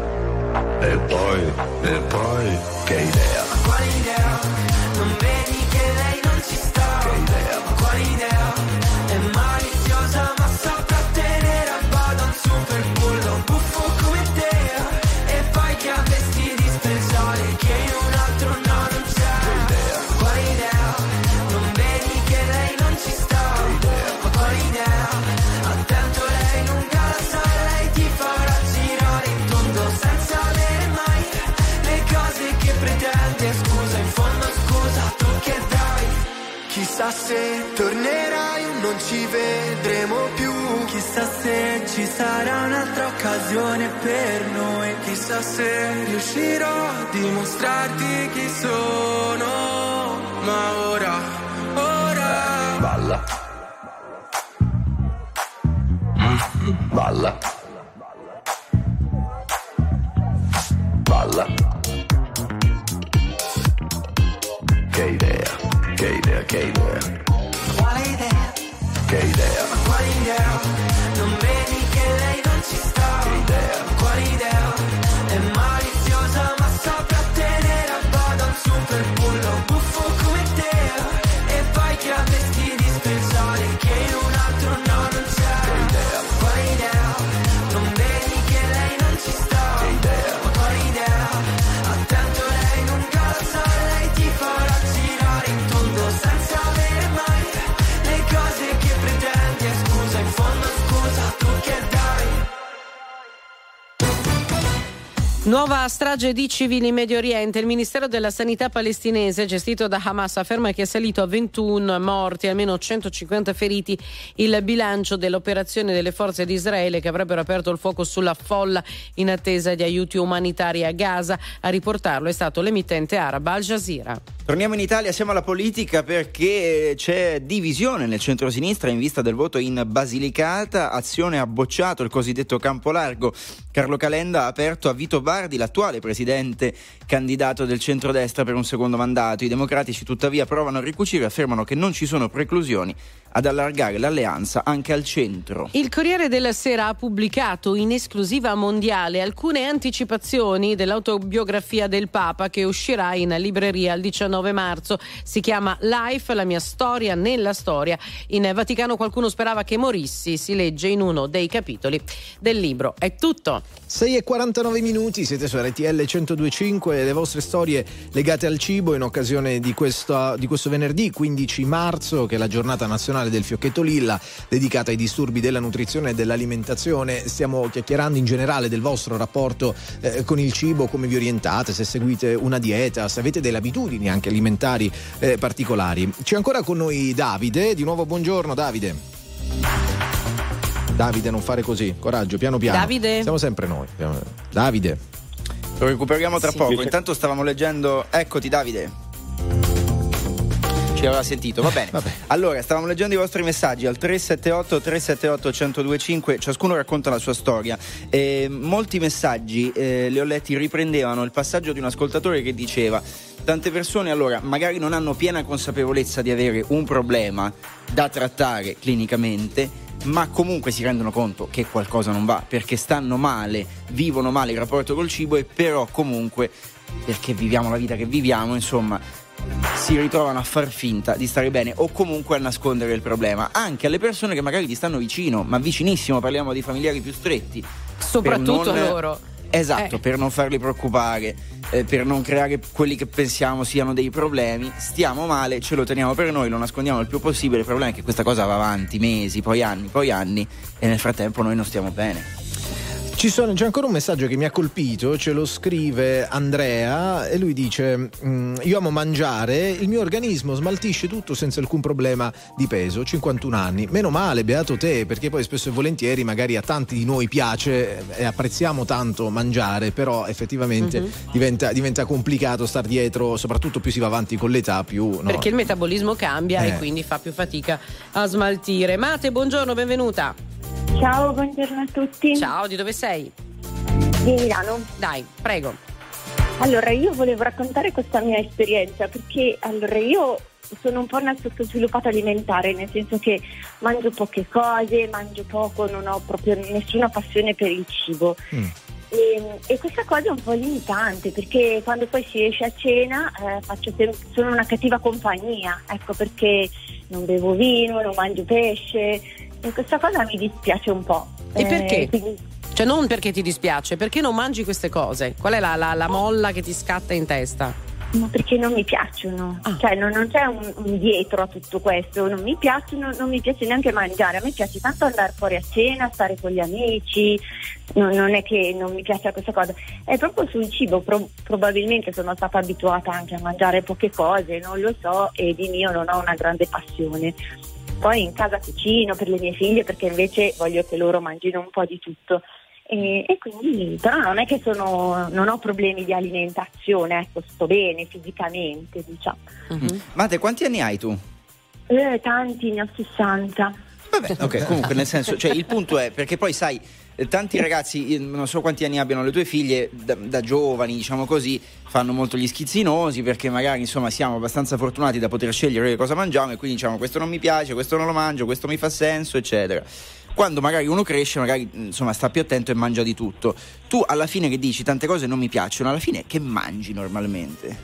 E poi, e poi, che idea? Ma quale idea? Non vedi che lei non ci sta? Che idea? Ma quale idea? È maliziosa ma saprà tenere a bada un super bullo buffo come te. E poi che avresti di speciale che in un altro no non c'è? Che idea? Quale idea? Non vedi che lei non ci sta? Che idea? Ma quale idea? Attento, lei lunga la sa, lei ti farà girare in tondo senza avere mai le cose che pretendi. Scusa, in fondo scusa, tu che dai? Chissà se tornerai o non ci vedremo più. Chissà se ci sarà un'altra occasione per noi. Chissà se riuscirò a dimostrarti chi sono. Ma ora, ora Balla. Balla. Balla. Che idea? Che idea? Che idea? quale idea? Che idea? Ma quale idea? Non vedi che lei non ci sta? Che idea? Ma quale idea? È maliziosa ma saprà tenere a bada un super bullo buffo come te. E poi che avresti di speciale che in un altro no non c'è? Che idea? Quale idea? Non vedi che lei non ci sta? Che idea? Ma quale idea? Attento, lei lunga la sa, lei ti farà girare in tondo senza avere mai le cose che pretendi. Scusa, in fondo scusa, tu che dai? Nuova strage di civili in Medio Oriente. Il Ministero della Sanità palestinese, gestito da Hamas, afferma che è salito a ventuno morti e almeno centocinquanta feriti il bilancio dell'operazione delle forze di Israele che avrebbero aperto il fuoco sulla folla in attesa di aiuti umanitari a Gaza. A riportarlo è stato l'emittente araba Al Jazeera. Torniamo in Italia, siamo alla politica perché c'è divisione nel centrosinistra in vista del voto in Basilicata. Azione ha bocciato il cosiddetto campo largo. Carlo Calenda ha aperto a Vito Bardi, l'attuale presidente candidato del centrodestra per un secondo mandato. I democratici tuttavia provano a ricucire e affermano che non ci sono preclusioni ad allargare l'alleanza anche al centro. Il Corriere della Sera ha pubblicato in esclusiva mondiale alcune anticipazioni dell'autobiografia del Papa che uscirà in libreria il diciannove marzo. Si chiama Life, la mia storia nella storia. In Vaticano qualcuno sperava che morissi, si legge in uno dei capitoli del libro. È tutto. sei e quarantanove minuti, siete su R T L centodue e cinque, le vostre storie legate al cibo in occasione di questo, di questo venerdì quindici marzo, che è la giornata nazionale del fiocchetto lilla, dedicata ai disturbi della nutrizione e dell'alimentazione. Stiamo chiacchierando in generale del vostro rapporto eh, con il cibo, come vi orientate, se seguite una dieta, se avete delle abitudini anche alimentari eh, particolari. C'è ancora con noi Davide, di nuovo buongiorno Davide. Davide, non fare così, coraggio, piano piano. Davide. Siamo sempre noi. Davide. Lo recuperiamo tra Sì. poco. Intanto stavamo leggendo. Eccoti Davide. Ci aveva sentito, va bene. Vabbè. Allora, stavamo leggendo i vostri messaggi al tre sette otto tre sette otto uno zero due cinque, ciascuno racconta la sua storia. E molti messaggi, eh, li ho letti, riprendevano il passaggio di un ascoltatore che diceva: tante persone allora magari non hanno piena consapevolezza di avere un problema da trattare clinicamente, ma comunque si rendono conto che qualcosa non va, perché stanno male, vivono male il rapporto col cibo, e però comunque, perché viviamo la vita che viviamo, insomma, si ritrovano a far finta di stare bene o comunque a nascondere il problema anche alle persone che magari ti stanno vicino, ma vicinissimo, parliamo di familiari più stretti, Soprattutto non, loro. esatto, Eh. per non farli preoccupare, eh, per non creare quelli che pensiamo siano dei problemi. Stiamo male, ce lo teniamo per noi, lo nascondiamo il più possibile. Il problema è che questa cosa va avanti mesi, poi anni, poi anni, e nel frattempo noi non stiamo bene. Ci sono, c'è ancora un messaggio che mi ha colpito, ce lo scrive Andrea e lui dice: io amo mangiare, il mio organismo smaltisce tutto senza alcun problema di peso, cinquantuno anni, meno male, beato te, perché poi spesso e volentieri magari a tanti di noi piace e apprezziamo tanto mangiare, però effettivamente Mhm. diventa, diventa complicato star dietro, soprattutto più si va avanti con l'età, più no. Perché il metabolismo cambia Eh. e quindi fa più fatica a smaltire. Mate, buongiorno, benvenuta. Ciao, buongiorno a tutti. Ciao, di dove sei? Di Milano. Dai, prego. Allora, io volevo raccontare questa mia esperienza perché allora io sono un po' una sottosviluppata alimentare, nel senso che mangio poche cose, mangio poco, non ho proprio nessuna passione per il cibo. Mm. E, e questa cosa è un po' limitante perché quando poi si esce a cena eh, faccio sem- sono una cattiva compagnia, ecco perché non bevo vino, non mangio pesce e questa cosa mi dispiace un po'. E Eh, perché? quindi- Cioè non perché ti dispiace, perché non mangi queste cose? Qual è la, la, la molla che ti scatta in testa? Ma perché non mi piacciono, Ah. cioè non, non c'è un, un dietro a tutto questo, non mi piacciono, non mi piace neanche mangiare, a me piace tanto andare fuori a cena, stare con gli amici, non, non è che non mi piace questa cosa, è proprio sul cibo, pro- probabilmente sono stata abituata anche a mangiare poche cose, non lo so, e di mio non ho una grande passione. Poi in casa cucino per le mie figlie perché invece voglio che loro mangino un po' di tutto. E, e quindi però non è che sono non ho problemi di alimentazione, ecco, sto bene fisicamente, diciamo. Mhm. Mate, quanti anni hai tu? Eh, tanti, ne ho sessanta. Vabbè, ok, comunque nel senso, cioè il punto è, perché poi sai, eh, tanti ragazzi, eh, non so quanti anni abbiano le tue figlie, da, da giovani, diciamo così, fanno molto gli schizzinosi perché magari insomma siamo abbastanza fortunati da poter scegliere che cosa mangiamo e quindi diciamo questo non mi piace, questo non lo mangio, questo mi fa senso, eccetera. Quando magari uno cresce, magari insomma sta più attento e mangia di tutto. Tu alla fine che dici tante cose non mi piacciono, alla fine che mangi normalmente?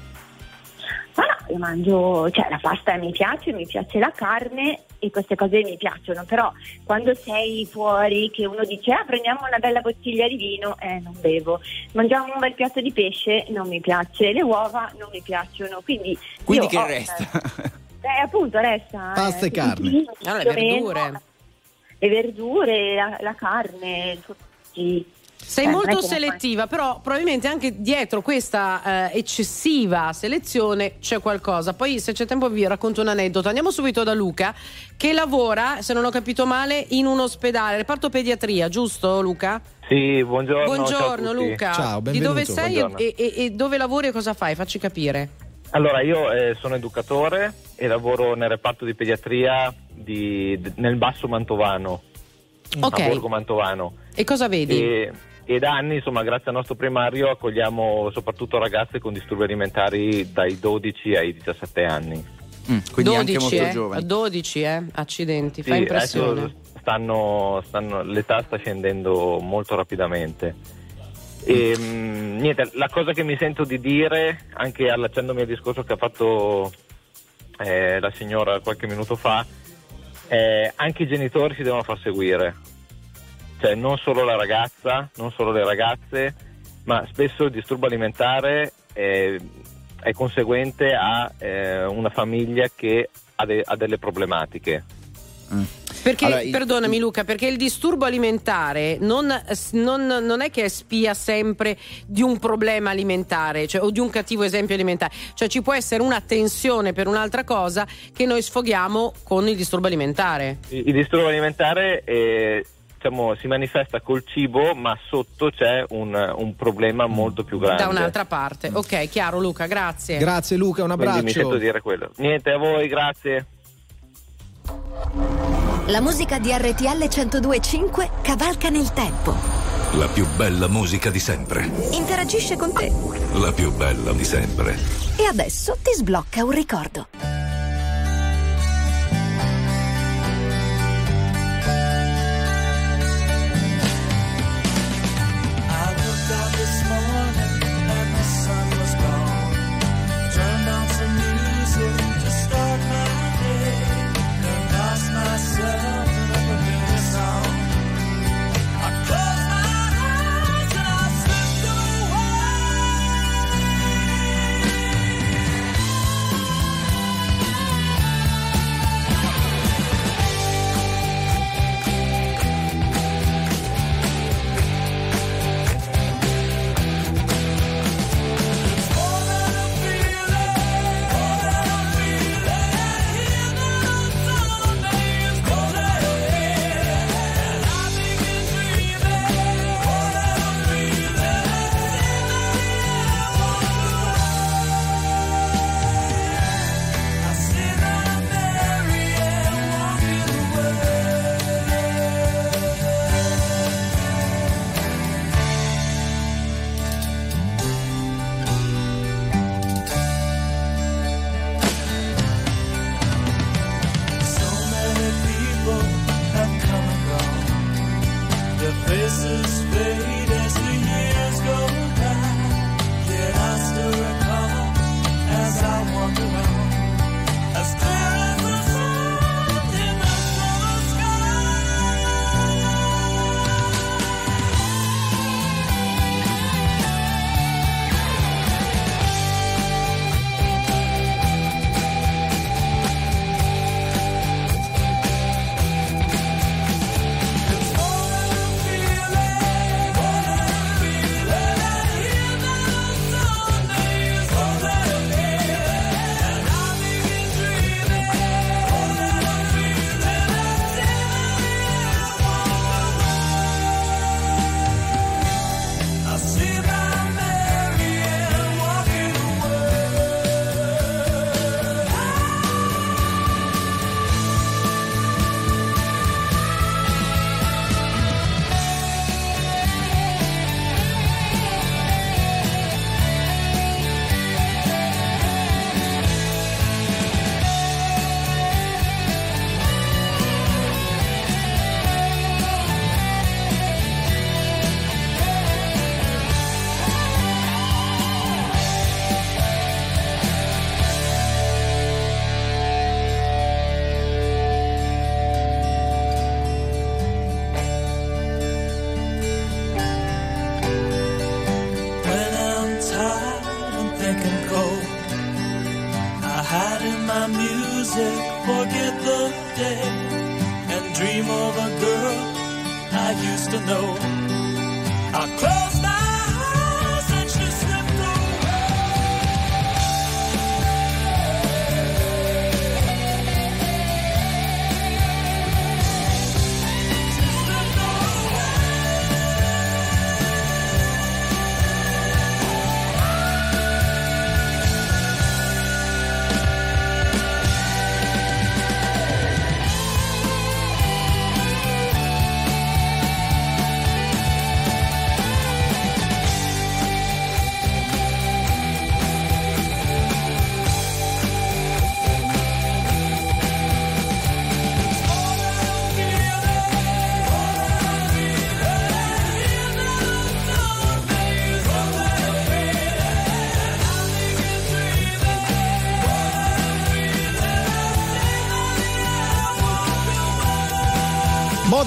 Ma no, io mangio, cioè la pasta mi piace, mi piace la carne e queste cose mi piacciono, però quando sei fuori che uno dice ah prendiamo una bella bottiglia di vino, eh non bevo, mangiamo un bel piatto di pesce, non mi piace, le uova non mi piacciono, quindi Quindi io che ho- resta? Eh appunto resta Pasta e eh, carne. sì, Ah, le più o meno, verdure. le verdure, la, la carne, il frutti. Sei Eh, non è molto che non selettiva, però probabilmente anche dietro questa eh, eccessiva selezione c'è qualcosa. Poi se c'è tempo vi racconto un aneddoto. Andiamo subito da Luca che lavora, se non ho capito male, in un ospedale, reparto pediatria, giusto Luca? Sì, buongiorno. Buongiorno ciao a tutti. Luca. Ciao, Di dove benvenuto. sei Buongiorno. e, e- e dove lavori e cosa fai? Facci capire. Allora, io eh, sono educatore e lavoro nel reparto di pediatria di, d- nel Basso Mantovano, Ok. a Borgo Mantovano. E cosa vedi? E, e da anni, insomma, grazie al nostro primario accogliamo soprattutto ragazze con disturbi alimentari dai dodici ai diciassette anni. Mm, quindi dodici, anche molto eh? giovani. dodici, eh? Accidenti, Sì, fa impressione. adesso stanno, stanno, l'età sta scendendo molto rapidamente. E, mh, niente, la cosa che mi sento di dire, anche allacciandomi al discorso che ha fatto eh, la signora qualche minuto fa, eh, anche i genitori si devono far seguire, cioè non solo la ragazza, non solo le ragazze, ma spesso il disturbo alimentare è, è conseguente a eh, una famiglia che ha, de- ha delle problematiche. Mm. Perché, Allora, il- perdonami Luca, perché il disturbo alimentare non, non, non è che è spia sempre di un problema alimentare, cioè, o di un cattivo esempio alimentare, cioè ci può essere una tensione per un'altra cosa che noi sfoghiamo con il disturbo alimentare. Il, il disturbo alimentare è, diciamo, si manifesta col cibo, ma sotto c'è un, un problema molto più grande. Da un'altra parte. Ok, chiaro Luca, grazie. Grazie Luca, un Quindi mi abbraccio. sento dire quello. Niente, a voi, grazie. La musica di R T L centodue e cinque cavalca nel tempo. La più bella musica di sempre. Interagisce con te. La più bella di sempre. E adesso ti sblocca un ricordo.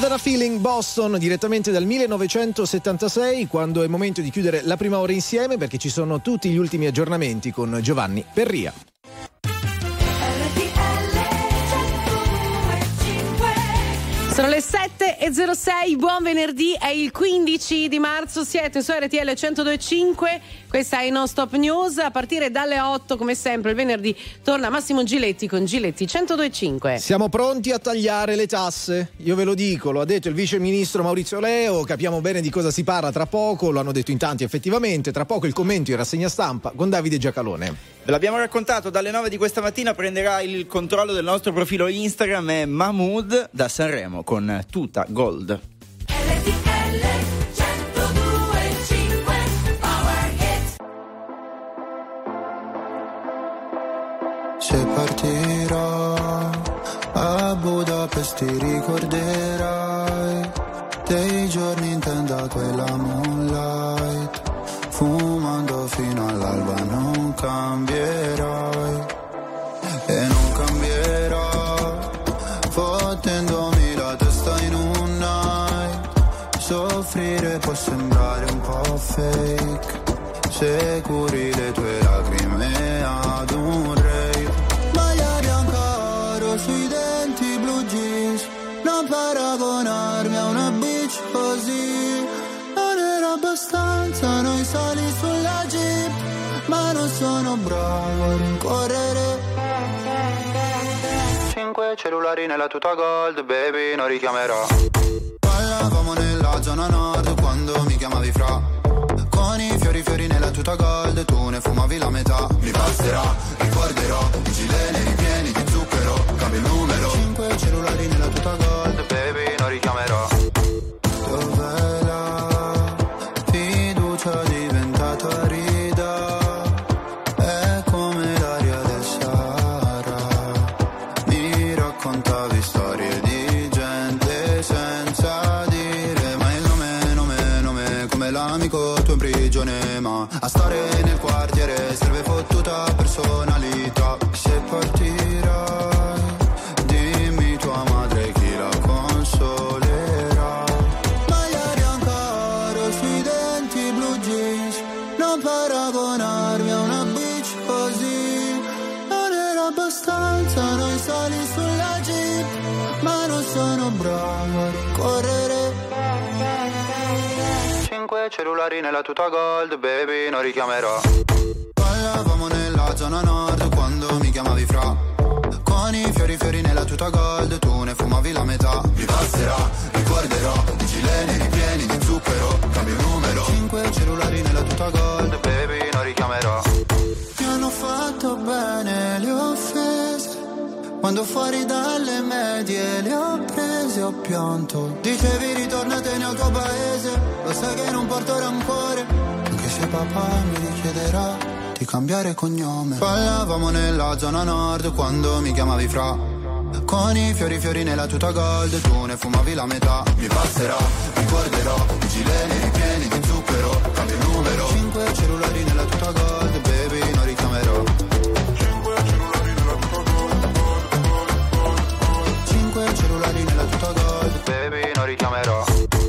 More Than a Feeling, Boston, direttamente dal millenovecentosettantasei, quando è il momento di chiudere la prima ora insieme, perché ci sono tutti gli ultimi aggiornamenti con Giovanni Perria. Sono le sette e zero sei, buon venerdì, è il quindici di marzo, siete su R T L centodue e cinque, questa è Non Stop News. A partire dalle otto, come sempre il venerdì, torna Massimo Giletti con Giletti centodue e cinque. Siamo pronti a tagliare le tasse, io ve lo dico, lo ha detto il vice ministro Maurizio Leo, capiamo bene di cosa si parla tra poco, lo hanno detto in tanti effettivamente, tra poco il commento in rassegna stampa con Davide Giacalone. Ve l'abbiamo raccontato, dalle nove di questa mattina prenderà il controllo del nostro profilo Instagram è Mahmood da Sanremo con Tuta Gold. Se partirò a Budapest ti ricorderai dei giorni in tenda quella moonlight, fumando fino all'alba non cambierai e non cambierò, fottendomi la testa in un night. Soffrire può sembrare un po' fake se curi le tue lacrime ad un rave. Maglia bianca oro sui denti, blue jeans, non paragonarmi a una bitch così. Non era abbastanza noi sali sulla jeep, ma non sono bravo a rincorrere. Cinque cellulari nella tuta gold, baby, non richiamerò. Parlavamo nella zona nord quando mi chiamavi fra. Con i fiori fiori nella tuta gold, tu ne fumavi la metà. Mi passerà, ricorderò, i gileni ripieni di zucchero, cambio il numero. Cinque cellulari nella tuta gold, baby, non richiamerò. Dov'è la fiducia diventata rida? È come l'aria del Sahara. Mi raccontavi storie di gente senza dire mai il nome, nome, nome, come l'amico tuo in prigione. Ma a stare nel quartiere serve fottuta personalità. Se partirai, dimmi tua madre chi la consolerà. Maglia bianca oro sui denti, blue jeans, non paragonarmi a una bitch così. Non era abbastanza noi sali sulla jeep, ma non sono bravo a correre. Cinque cellulari nella tuta gold, baby, non richiamerò. Parlavamo nella zona nord quando mi chiamavi fra. Con i fiori fiori nella tuta gold, tu ne fumavi la metà. Mi passerà, ricorderò, i gileni ripieni di zucchero, cambio il numero. Cinque cellulari nella tuta gold, baby, non richiamerò. Mi hanno fatto bene le offese, quando fuori dalle medie le ho prese, ho pianto. Dicevi ritornatene al tuo paese, lo sai che non porto rancore, anche se papà mi richiederà di cambiare cognome. Parlavamo nella zona nord quando mi chiamavi fra. Con i fiori fiori nella tuta gold, tu ne fumavi la metà. Mi passerà, ricorderò, i gileni ripieni di zucchero, cambio il numero. Cinque cellulari nella tuta gold, baby, non richiamerò. Cellulari nella tuta gold, baby, non richiamerò.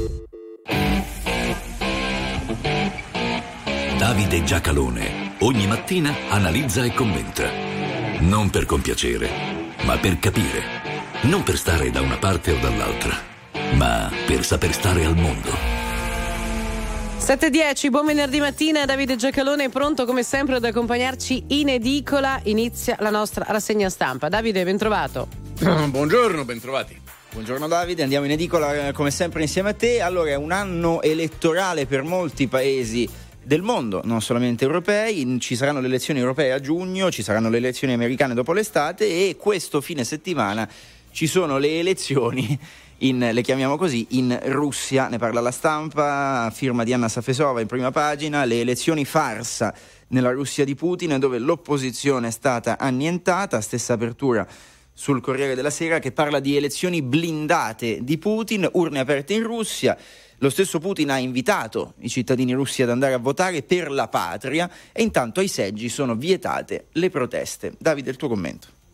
Davide Giacalone ogni mattina analizza e commenta. Non per compiacere, ma per capire. Non per stare da una parte o dall'altra, ma per saper stare al mondo. sette e dieci, buon venerdì mattina, Davide Giacalone è pronto come sempre ad accompagnarci in edicola. Inizia la nostra rassegna stampa. Davide, ben trovato. Buongiorno, bentrovati. Buongiorno Davide, andiamo in edicola come sempre insieme a te. Allora, è un anno elettorale per molti paesi del mondo, non solamente europei. Ci saranno le elezioni europee a giugno, ci saranno le elezioni americane dopo l'estate e questo fine settimana ci sono le elezioni in, le chiamiamo così, in Russia. Ne parla La Stampa, firma di Anna Safesova in prima pagina. Le elezioni farsa nella Russia di Putin, dove l'opposizione è stata annientata. Stessa apertura sul Corriere della Sera, che parla di elezioni blindate di Putin, urne aperte in Russia. Lo stesso Putin ha invitato i cittadini russi ad andare a votare per la patria e intanto ai seggi sono vietate le proteste. Davide, il tuo commento.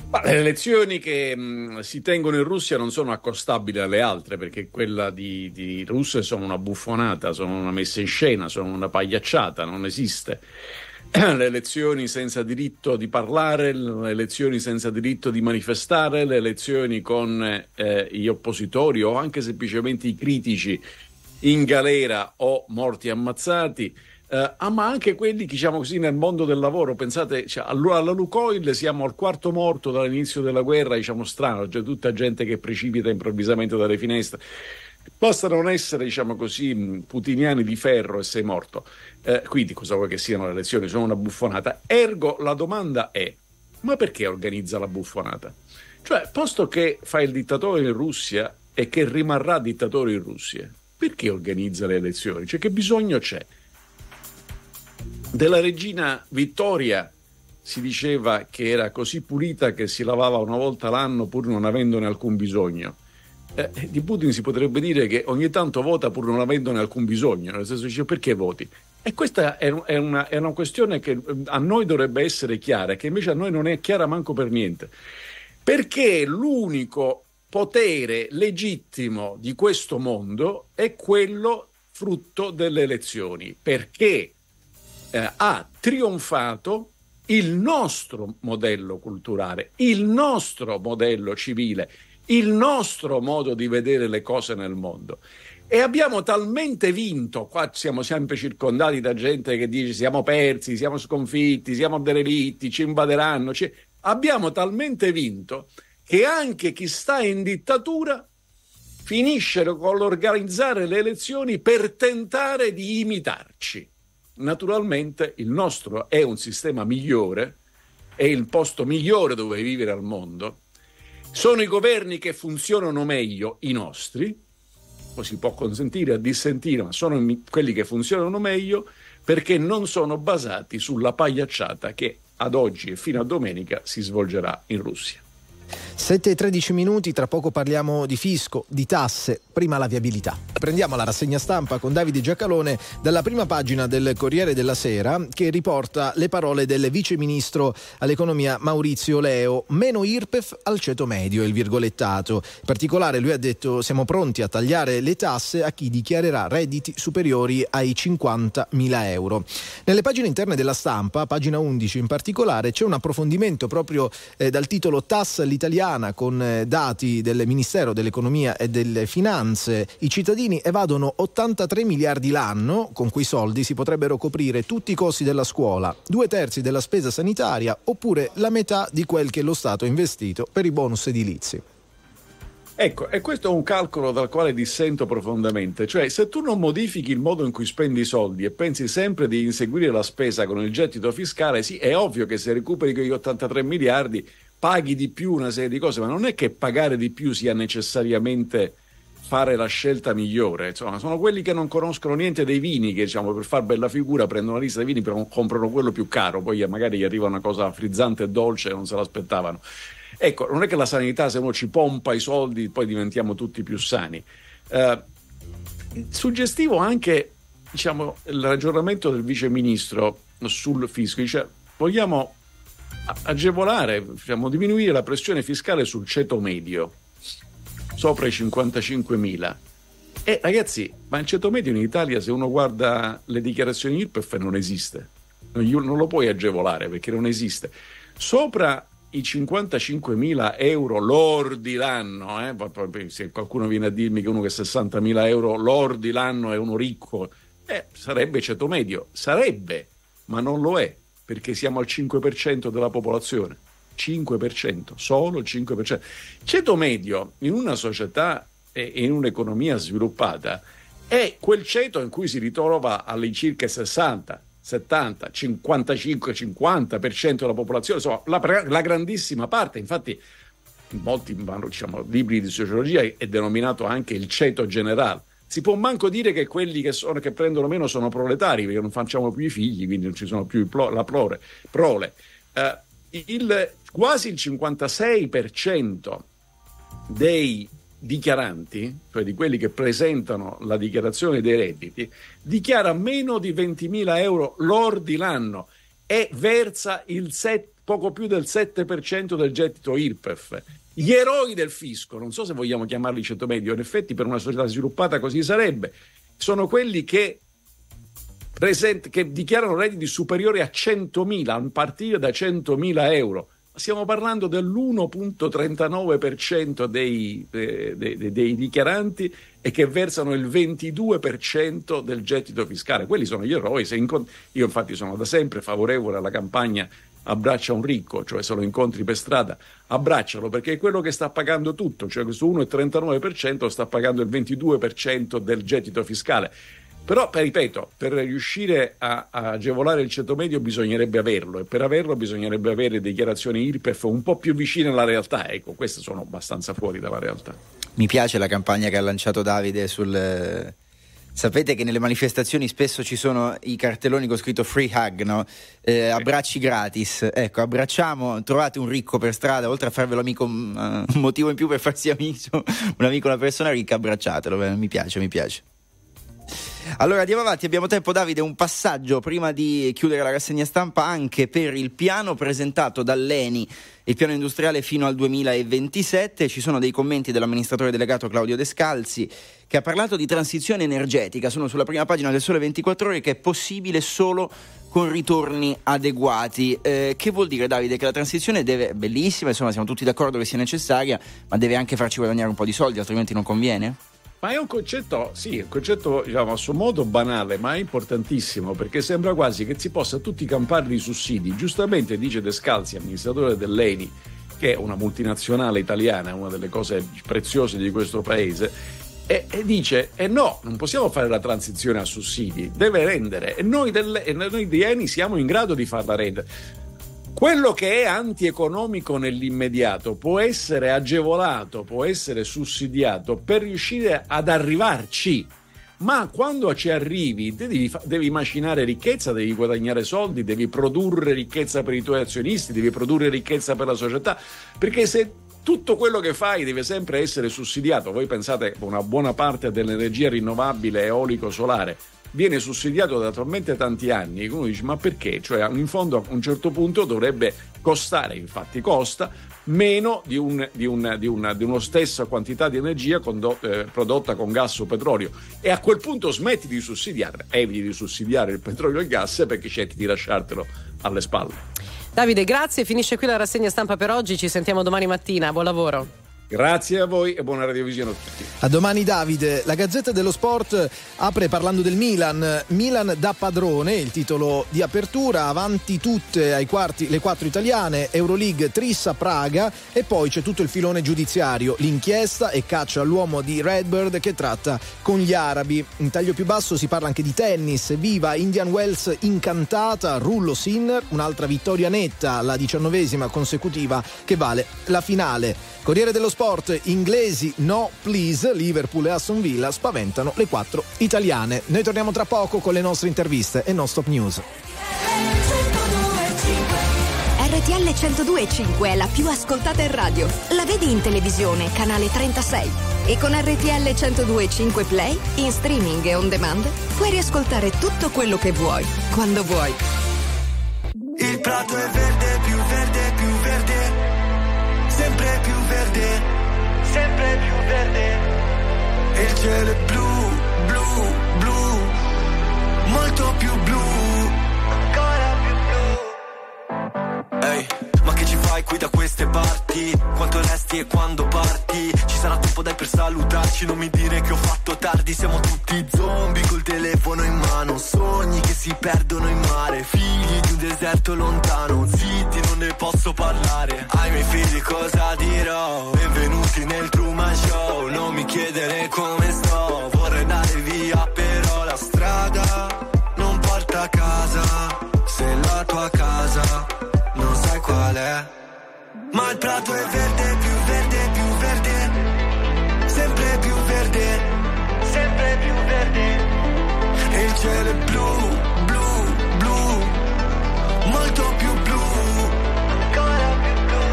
Ma le elezioni che mh, si tengono in Russia non sono accostabili alle altre, perché quella di, di Russia sono una buffonata, sono una messa in scena, sono una pagliacciata, non esiste. Le elezioni senza diritto di parlare, le elezioni senza diritto di manifestare, le elezioni con eh, gli oppositori o anche semplicemente i critici in galera o morti ammazzati. Uh, ah, ma anche quelli, diciamo così, nel mondo del lavoro. Pensate, cioè, alla Lukoil siamo al quarto morto dall'inizio della guerra, diciamo strano, cioè tutta gente che precipita improvvisamente dalle finestre. Basta non essere, diciamo così, putiniani di ferro e sei morto. Uh, quindi cosa vuoi che siano le elezioni? Sono una buffonata. Ergo, la domanda è: ma perché organizza la buffonata? Cioè, posto che fa il dittatore in Russia e che rimarrà dittatore in Russia, perché organizza le elezioni? Cioè, che bisogno c'è? Della regina Vittoria si diceva che era così pulita che si lavava una volta l'anno pur non avendone alcun bisogno. Eh, di Putin si potrebbe dire che ogni tanto vota pur non avendone alcun bisogno, nel senso, dice, perché voti? E questa è, è, una, è una questione che a noi dovrebbe essere chiara, che invece a noi non è chiara manco per niente. Perché l'unico potere legittimo di questo mondo è quello frutto delle elezioni, perché Eh, ha trionfato il nostro modello culturale, il nostro modello civile, il nostro modo di vedere le cose nel mondo. E abbiamo talmente vinto, qua siamo sempre circondati da gente che dice siamo persi, siamo sconfitti, siamo derelitti, ci invaderanno. Ci... Abbiamo talmente vinto che anche chi sta in dittatura finisce con l'organizzare le elezioni per tentare di imitarci. Naturalmente il nostro è un sistema migliore, è il posto migliore dove vivere al mondo, sono i governi che funzionano meglio i nostri, poi si può consentire a dissentire, ma sono quelli che funzionano meglio perché non sono basati sulla pagliacciata che ad oggi e fino a domenica si svolgerà in Russia. sette e tredici minuti, tra poco parliamo di fisco, di tasse, prima la viabilità. Prendiamo la rassegna stampa con Davide Giacalone dalla prima pagina del Corriere della Sera, che riporta le parole del vice ministro all'economia Maurizio Leo: meno I R P E F al ceto medio, il virgolettato. In particolare lui ha detto: siamo pronti a tagliare le tasse a chi dichiarerà redditi superiori ai cinquantamila euro. Nelle pagine interne della Stampa, pagina undici in particolare, c'è un approfondimento proprio eh, dal titolo Tassa all'italiana, con eh, dati del Ministero dell'Economia e delle Finanze. I cittadini evadono ottantatré miliardi l'anno, con quei soldi si potrebbero coprire tutti i costi della scuola, due terzi della spesa sanitaria oppure la metà di quel che lo Stato ha investito per i bonus edilizi. Ecco, e questo è un calcolo dal quale dissento profondamente, cioè se tu non modifichi il modo in cui spendi i soldi e pensi sempre di inseguire la spesa con il gettito fiscale, sì, è ovvio che se recuperi quegli ottantatré miliardi paghi di più una serie di cose, ma non è che pagare di più sia necessariamente fare la scelta migliore. Insomma, sono quelli che non conoscono niente dei vini, che diciamo per far bella figura prendono una lista di vini, però comprano quello più caro, poi magari gli arriva una cosa frizzante e dolce e non se l'aspettavano. Ecco, non è che la sanità, se uno ci pompa i soldi poi diventiamo tutti più sani. Eh, suggestivo anche, diciamo, il ragionamento del vice ministro sul fisco, dice vogliamo agevolare, diciamo, diminuire la pressione fiscale sul ceto medio sopra i cinquantacinquemila. E ragazzi, ma il ceto medio in Italia, se uno guarda le dichiarazioni I R P E F, non esiste, non lo puoi agevolare perché non esiste. Sopra i cinquantacinquemila euro lordi l'anno, eh? Se qualcuno viene a dirmi che uno che sessantamila euro lordi l'anno è uno ricco, eh, sarebbe ceto medio, sarebbe, ma non lo è, perché siamo al cinque per cento della popolazione, cinque per cento, solo il cinque per cento. Ceto medio in una società e in un'economia sviluppata è quel ceto in cui si ritrova all'incirca sessanta, settanta, cinquantacinque, cinquanta per cento della popolazione, insomma la, la grandissima parte. Infatti in molti, diciamo, libri di sociologia è denominato anche il ceto generale. Si può manco dire che quelli che, sono, che prendono meno sono proletari, perché non facciamo più i figli, quindi non ci sono più il plo, la prole. prole. Uh, il, quasi il cinquantasei per cento dei dichiaranti, cioè di quelli che presentano la dichiarazione dei redditi, dichiara meno di ventimila euro lordi l'anno e versa il set, poco più del sette per cento del gettito I R P E F. Gli eroi del fisco, non so se vogliamo chiamarli ceto medio, in effetti per una società sviluppata così sarebbe, sono quelli che, present- che dichiarano redditi superiori a centomila, a partire da centomila euro. Stiamo parlando dell'uno virgola trentanove per cento dei, eh, dei, dei dichiaranti e che versano il ventidue per cento del gettito fiscale. Quelli sono gli eroi. Se incont- Io infatti sono da sempre favorevole alla campagna Abbraccia un ricco, cioè se lo incontri per strada abbraccialo, perché è quello che sta pagando tutto, cioè questo uno virgola trentanove per cento sta pagando il ventidue per cento del gettito fiscale. Però, ripeto, per riuscire a, a agevolare il ceto medio bisognerebbe averlo, e per averlo bisognerebbe avere dichiarazioni I R P E F un po' più vicine alla realtà. Ecco, queste sono abbastanza fuori dalla realtà. Mi piace la campagna che ha lanciato Davide sul... Sapete che nelle manifestazioni spesso ci sono i cartelloni con scritto free hug, no? Eh, abbracci gratis. Ecco, abbracciamo, trovate un ricco per strada, oltre a farvelo amico, un, uh, un motivo in più per farsi amico, un amico, una persona ricca, abbracciatelo. Mi piace, mi piace. Allora andiamo avanti, abbiamo tempo, Davide, un passaggio prima di chiudere la rassegna stampa anche per il piano presentato dall'Eni, il piano industriale fino al duemilaventisette. Ci sono dei commenti dell'amministratore delegato Claudio Descalzi che ha parlato di transizione energetica, sono sulla prima pagina del Sole ventiquattro Ore, che è possibile solo con ritorni adeguati. Eh, che vuol dire, Davide? Che la transizione deve, bellissima, insomma siamo tutti d'accordo che sia necessaria, ma deve anche farci guadagnare un po' di soldi, altrimenti non conviene? Ma è un concetto, sì, è un concetto diciamo a suo modo banale, ma è importantissimo, perché sembra quasi che si possa tutti campare di sussidi. Giustamente dice Descalzi, amministratore dell'Eni, che è una multinazionale italiana, una delle cose preziose di questo paese, e, e dice, e eh no, non possiamo fare la transizione a sussidi, deve rendere, e noi, del, e noi di Eni siamo in grado di farla rendere. Quello che è antieconomico nell'immediato può essere agevolato, può essere sussidiato per riuscire ad arrivarci, ma quando ci arrivi devi, devi macinare ricchezza, devi guadagnare soldi, devi produrre ricchezza per i tuoi azionisti, devi produrre ricchezza per la società, perché se tutto quello che fai deve sempre essere sussidiato, voi pensate che una buona parte dell'energia rinnovabile eolico-solare viene sussidiato da talmente tanti anni che uno dice ma perché? Cioè in fondo a un certo punto dovrebbe costare, infatti costa, meno di, un, di, un, di, una, di uno stessa quantità di energia condotto, eh, prodotta con gas o petrolio, e a quel punto smetti di sussidiare, eviti di sussidiare il petrolio e il gas perché cerchi di lasciartelo alle spalle. Davide, grazie, finisce qui la rassegna stampa per oggi, ci sentiamo domani mattina, buon lavoro. Grazie a voi e buona radiovisione a tutti. A domani, Davide. La Gazzetta dello Sport apre parlando del Milan. Milan da padrone, il titolo di apertura, avanti tutte ai quarti le quattro italiane, Euroleague tris a Praga, e poi c'è tutto il filone giudiziario, l'inchiesta e caccia all'uomo di Redbird che tratta con gli arabi. In taglio più basso si parla anche di tennis, viva Indian Wells incantata, rullo Sinner, un'altra vittoria netta, la diciannovesima consecutiva che vale la finale. Corriere dello Sport, inglesi no please, Liverpool e Aston Villa spaventano le quattro italiane. Noi torniamo tra poco con le nostre interviste e non stop news. R T L centodue e cinque è la più ascoltata in radio. La vedi in televisione, canale trentasei. E con R T L centodue e cinque Play, in streaming e on demand, puoi riascoltare tutto quello che vuoi, quando vuoi. Il prato è verde, più verde, più verde, sempre più verde, sempre più verde. E il cielo è blu, blu, blu, molto più blu, ancora più blu. Ehi, hey, ma che ci fai qui da queste parti? Quanto resti e quando parti? Ci sarà tempo dai per salutarci, non mi dire che ho fatto tardi. Siamo tutti zombie col telefono in mano, sogni che si perdono in mare, figli di un deserto lontano, zitti non ne posso parlare. Ai miei figli cosa dirò? Benvenuti nel Truman Show, non mi chiedere come sto, vorrei andare via però la strada non porta a casa, se la tua casa non sai qual è. Ma il prato è verde, più verde, più verde, sempre più verde, sempre più verde. E il cielo è blu, blu, blu, molto più blu, ancora più blu.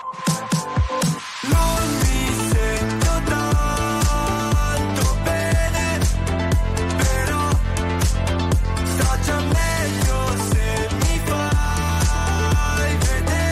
Non mi sento tanto bene, però sto già meglio se mi fai vedere.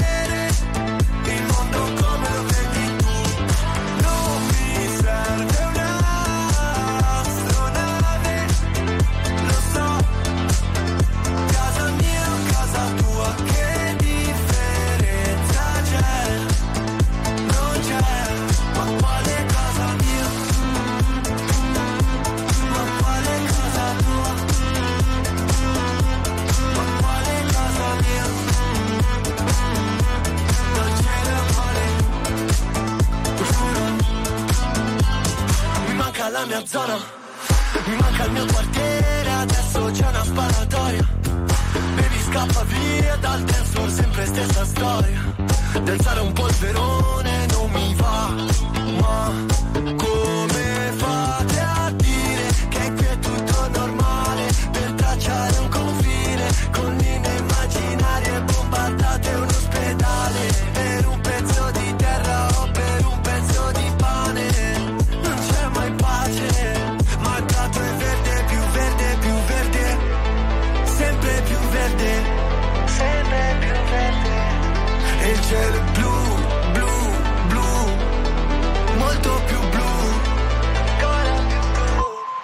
mia zona, mi manca il mio quartiere, adesso c'è una sparatoria. Baby scappa via dal dance floor, sempre stessa storia. Danzare un polverone non mi va, ma come fate a dire che qui è tutto normale? Per tracciare un confine con linee immaginarie bombardate un ospedale. Per un pezzo di terra o per un pezzo di pane non c'è mai pace, ma il prato è verde, più verde, più verde, sempre più verde, sempre più verde. E il cielo è blu, blu, blu, molto più blu, ancora più blu.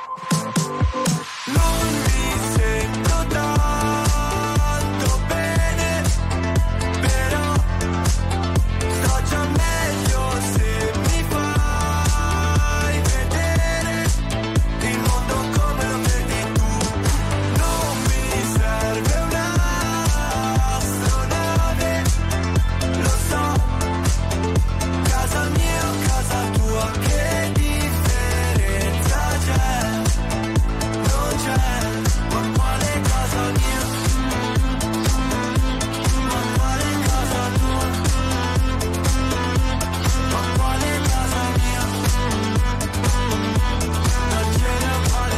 Non mi sento tanto bene, però sto già meglio se mi fai vedere il mondo come lo vedi tu. Non mi serve un'astronave, lo so, casa mia o casa tua, che differenza c'è? Non c'è, ma quale casa mia? Ma quale casa tua? Ma quale casa mia? Non ce ne vale.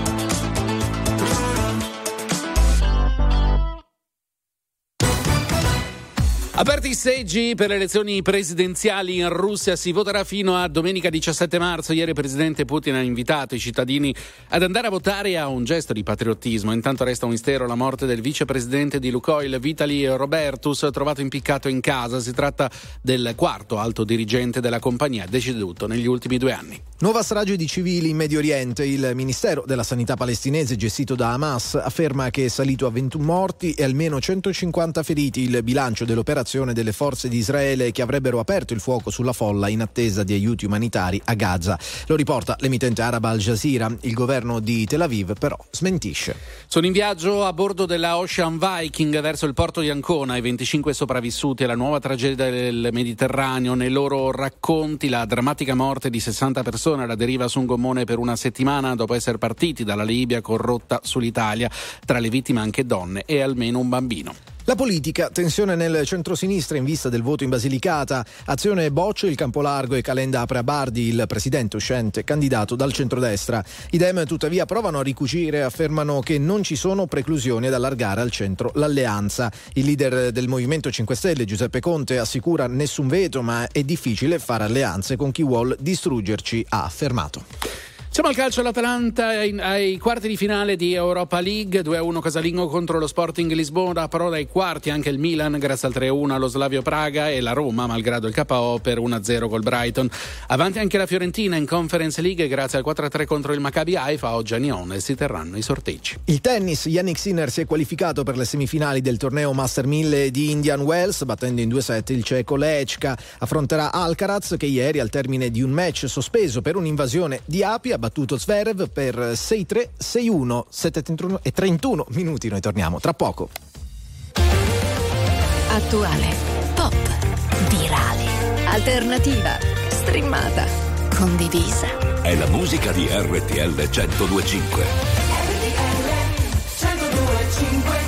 Aperti i seggi per le elezioni presidenziali in Russia, si voterà fino a domenica diciassette marzo. Ieri il presidente Putin ha invitato i cittadini ad andare a votare a un gesto di patriottismo. Intanto resta un mistero la morte del vicepresidente di Lukoil, Vitaly Robertus, trovato impiccato in casa. Si tratta del quarto alto dirigente della compagnia deceduto negli ultimi due anni. Nuova strage di civili in Medio Oriente. Il Ministero della Sanità palestinese, gestito da Hamas, afferma che è salito a ventuno morti e almeno centocinquanta feriti il bilancio dell'operazione delle forze di Israele che avrebbero aperto il fuoco sulla folla in attesa di aiuti umanitari a Gaza. Lo riporta l'emittente araba Al Jazeera. Il governo di Tel Aviv però smentisce. Sono in viaggio a bordo della Ocean Viking verso il porto di Ancona i venticinque sopravvissuti alla nuova tragedia del Mediterraneo. Nei loro racconti la drammatica morte di sessanta persone alla deriva su un gommone per una settimana dopo essere partiti dalla Libia con rotta sull'Italia. Tra le vittime anche donne e almeno un bambino. La politica, tensione nel centrosinistra in vista del voto in Basilicata, Azione boccia il Campolargo e Calenda apre a Bardi il presidente uscente candidato dal centrodestra. I Dem tuttavia provano a ricucire e affermano che non ci sono preclusioni ad allargare al centro l'alleanza. Il leader del Movimento cinque Stelle Giuseppe Conte assicura nessun veto, ma è difficile fare alleanze con chi vuol distruggerci, ha affermato. Siamo al calcio, l'Atalanta ai, ai quarti di finale di Europa League, due a uno casalingo contro lo Sporting Lisbona, però dai quarti anche il Milan grazie al tre a uno allo Slavio Praga e la Roma malgrado il K O per uno a zero col Brighton. Avanti anche la Fiorentina in Conference League grazie al quattro a tre contro il Maccabi Haifa. Oggi a Lione si terranno i sorteggi. Il tennis, Yannick Sinner si è qualificato per le semifinali del torneo Master mille di Indian Wells battendo in due set il ceco Lechka. Affronterà Alcaraz che ieri al termine di un match sospeso per un'invasione di api ha battuto Zverev per sei tre, sei uno, sette e trentuno minuti. Noi torniamo tra poco. Attuale, pop, virale, alternativa, streamata, condivisa. È la musica di R T L centodue e cinque. R T L centodue e cinque.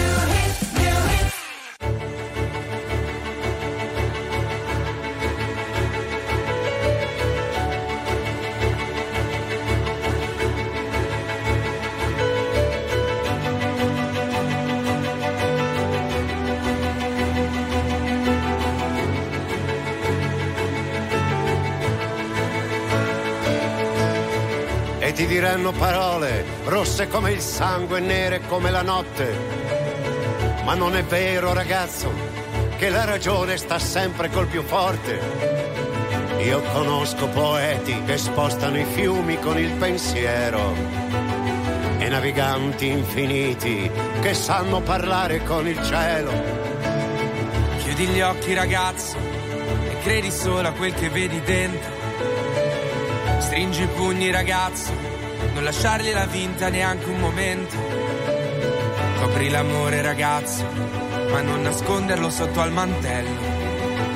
Ti diranno parole rosse come il sangue e nere come la notte, ma non è vero ragazzo che la ragione sta sempre col più forte. Io conosco poeti che spostano i fiumi con il pensiero e naviganti infiniti che sanno parlare con il cielo. Chiudi gli occhi ragazzo e credi solo a quel che vedi dentro. Stringi i pugni ragazzo, non lasciargli la vinta neanche un momento. Copri l'amore ragazzo, ma non nasconderlo sotto al mantello.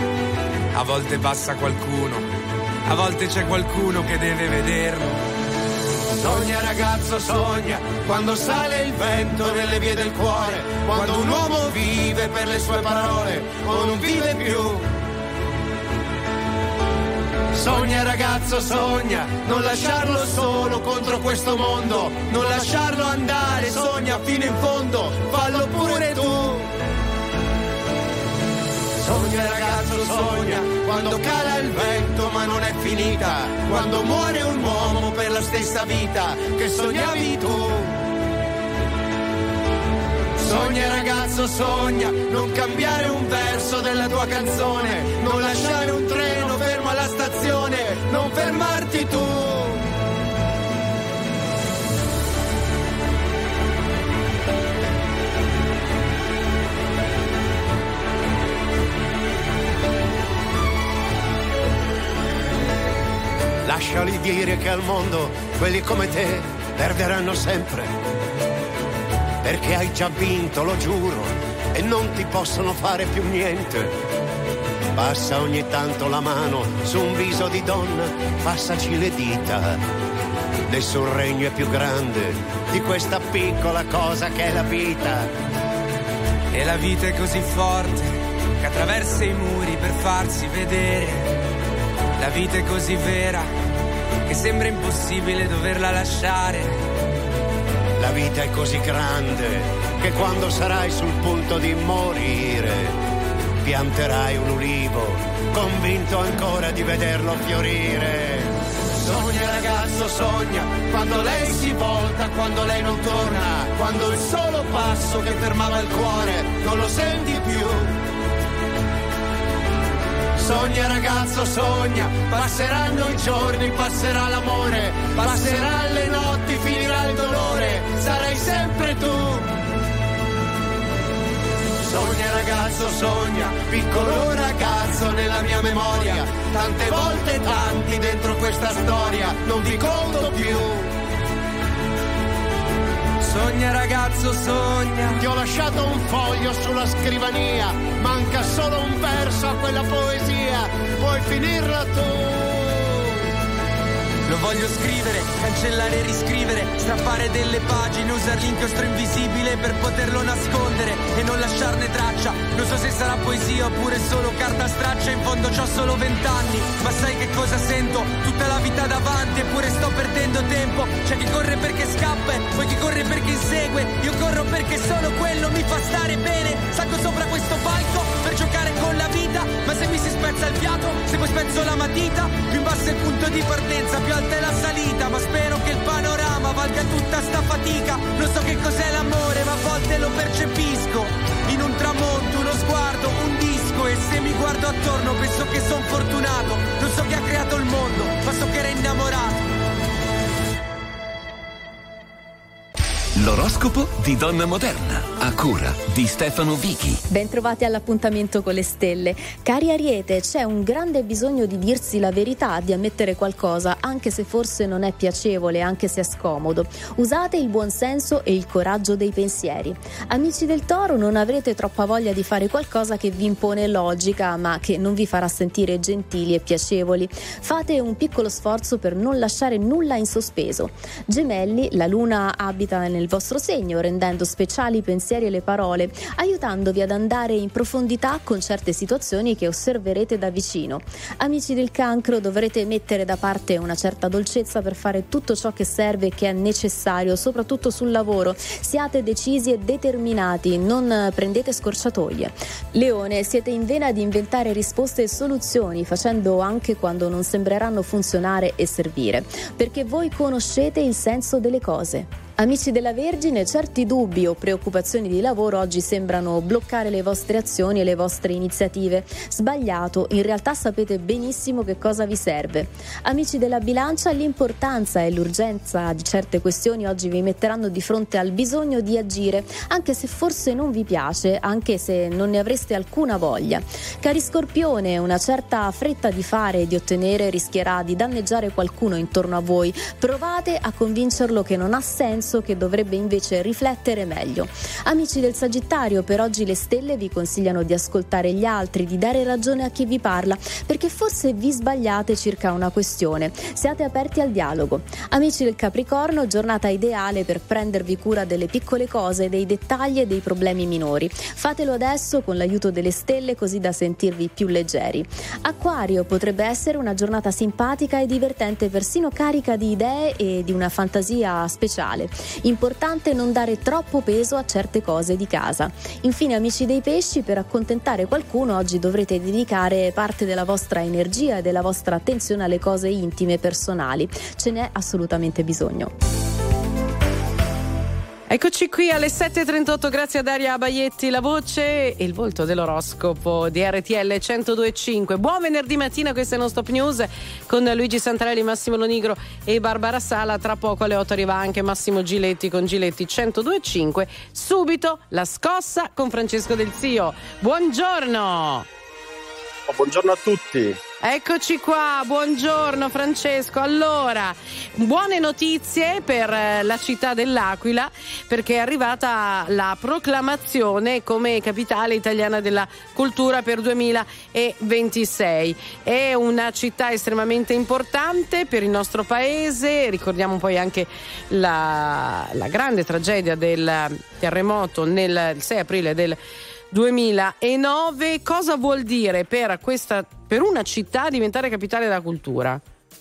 A volte passa qualcuno, a volte c'è qualcuno che deve vederlo. Sogna ragazzo, sogna, quando sale il vento nelle vie del cuore, quando un uomo vive per le sue parole o non vive più. Sogna ragazzo, sogna, non lasciarlo solo contro questo mondo, non lasciarlo andare, sogna fino in fondo, fallo pure tu. Sogna ragazzo, sogna, quando cala il vento ma non è finita, quando muore un uomo per la stessa vita che sognavi tu. Sogna ragazzo, sogna, non cambiare un verso della tua canzone, non lasciare un treno fermo alla stazione, non fermarti tu. Lasciali dire che al mondo quelli come te perderanno sempre, perché hai già vinto, lo giuro, e non ti possono fare più niente. Passa ogni tanto la mano su un viso di donna, passaci le dita. Nessun regno è più grande di questa piccola cosa che è la vita. E la vita è così forte che attraversa i muri per farsi vedere. La vita è così vera che sembra impossibile doverla lasciare. La vita è così grande che quando sarai sul punto di morire pianterai un ulivo, convinto ancora di vederlo fiorire. Sogna ragazzo, sogna, quando lei si volta, quando lei non torna, quando il solo passo che fermava il cuore non lo senti più. Sogna ragazzo, sogna, passeranno i giorni, passerà l'amore, passeranno le notti, finirà il dolore, sarai sempre tu. Sogna ragazzo, sogna, piccolo ragazzo nella mia memoria, tante volte tanti dentro questa storia, non vi conto più. Sogna ragazzo, sogna, ti ho lasciato un foglio sulla scrivania, manca solo un verso a quella poesia, puoi finirla tu. Lo voglio scrivere, cancellare e riscrivere, strappare delle pagine, usare l'inchiostro invisibile per poterlo nascondere e non lasciarne traccia. Non so se sarà poesia oppure solo carta straccia, in fondo c'ho solo vent'anni, ma sai che cosa sento? Tutta la vita davanti eppure sto perdendo tempo. C'è chi corre perché scappa e poi chi corre perché insegue. Io corro perché solo quello mi fa stare bene. Salgo sopra questo palco per giocare con la vita, ma se mi si spezza il fiato, se poi spezzo la matita, più in basso è il punto di partenza, più alta è la salita. Ma spero che il panorama valga tutta sta fatica. Non so che cos'è l'amore, ma a volte lo percepisco in un tramonto, uno sguardo, un disco. E se mi guardo attorno penso che son fortunato. Non so chi ha creato il mondo, ma so che era innamorato. L'oroscopo di Donna Moderna, a cura di Stefano Vichi. Bentrovati all'appuntamento con le stelle. Cari Ariete, c'è un grande bisogno di dirsi la verità, di ammettere qualcosa, anche se forse non è piacevole, anche se è scomodo. Usate il buon senso e il coraggio dei pensieri. Amici del Toro, non avrete troppa voglia di fare qualcosa che vi impone logica, ma che non vi farà sentire gentili e piacevoli. Fate un piccolo sforzo per non lasciare nulla in sospeso. Gemelli, la luna abita nel vostro segno, rendendo speciali i pensieri e le parole, aiutandovi ad andare in profondità con certe situazioni che osserverete da vicino. Amici del Cancro, dovrete mettere da parte una certa dolcezza per fare tutto ciò che serve e che è necessario, soprattutto sul lavoro. Siate decisi e determinati, non prendete scorciatoie. Leone, siete in vena di inventare risposte e soluzioni, facendo anche quando non sembreranno funzionare e servire, perché voi conoscete il senso delle cose. Amici della Vergine, certi dubbi o preoccupazioni di lavoro oggi sembrano bloccare le vostre azioni e le vostre iniziative. Sbagliato, in realtà sapete benissimo che cosa vi serve. Amici della Bilancia, l'importanza e l'urgenza di certe questioni oggi vi metteranno di fronte al bisogno di agire, anche se forse non vi piace, anche se non ne avreste alcuna voglia. Cari Scorpione, una certa fretta di fare e di ottenere rischierà di danneggiare qualcuno intorno a voi. Provate a convincerlo che non ha senso senso che dovrebbe invece riflettere meglio. Amici del Sagittario, per oggi le stelle vi consigliano di ascoltare gli altri, di dare ragione a chi vi parla, perché forse vi sbagliate circa una questione. Siate aperti al dialogo. Amici del Capricorno, giornata ideale per prendervi cura delle piccole cose, dei dettagli e dei problemi minori. Fatelo adesso con l'aiuto delle stelle, così da sentirvi più leggeri. Acquario, potrebbe essere una giornata simpatica e divertente, persino carica di idee e di una fantasia speciale. Importante non dare troppo peso a certe cose di casa. Infine, amici dei Pesci, per accontentare qualcuno oggi dovrete dedicare parte della vostra energia e della vostra attenzione alle cose intime e personali. Ce n'è assolutamente bisogno. Eccoci qui alle sette e trentotto, grazie a Daria Baietti, la voce e il volto dell'oroscopo di R T L centodue e cinque. Buon venerdì mattina, questa è Non Stop News con Luigi Santarelli, Massimo Lonigro e Barbara Sala. Tra poco alle otto arriva anche Massimo Giletti con Giletti centodue e cinque. Subito la scossa con Francesco Del Zio. Buongiorno! Oh, buongiorno a tutti. Eccoci qua, buongiorno Francesco. Allora, buone notizie per la città dell'Aquila, perché è arrivata la proclamazione come capitale italiana della cultura per duemilaventisei. È una città estremamente importante per il nostro paese. Ricordiamo poi anche la, la grande tragedia del terremoto nel sei aprile del duemilanove. Cosa vuol dire per questa, per una città diventare capitale della cultura?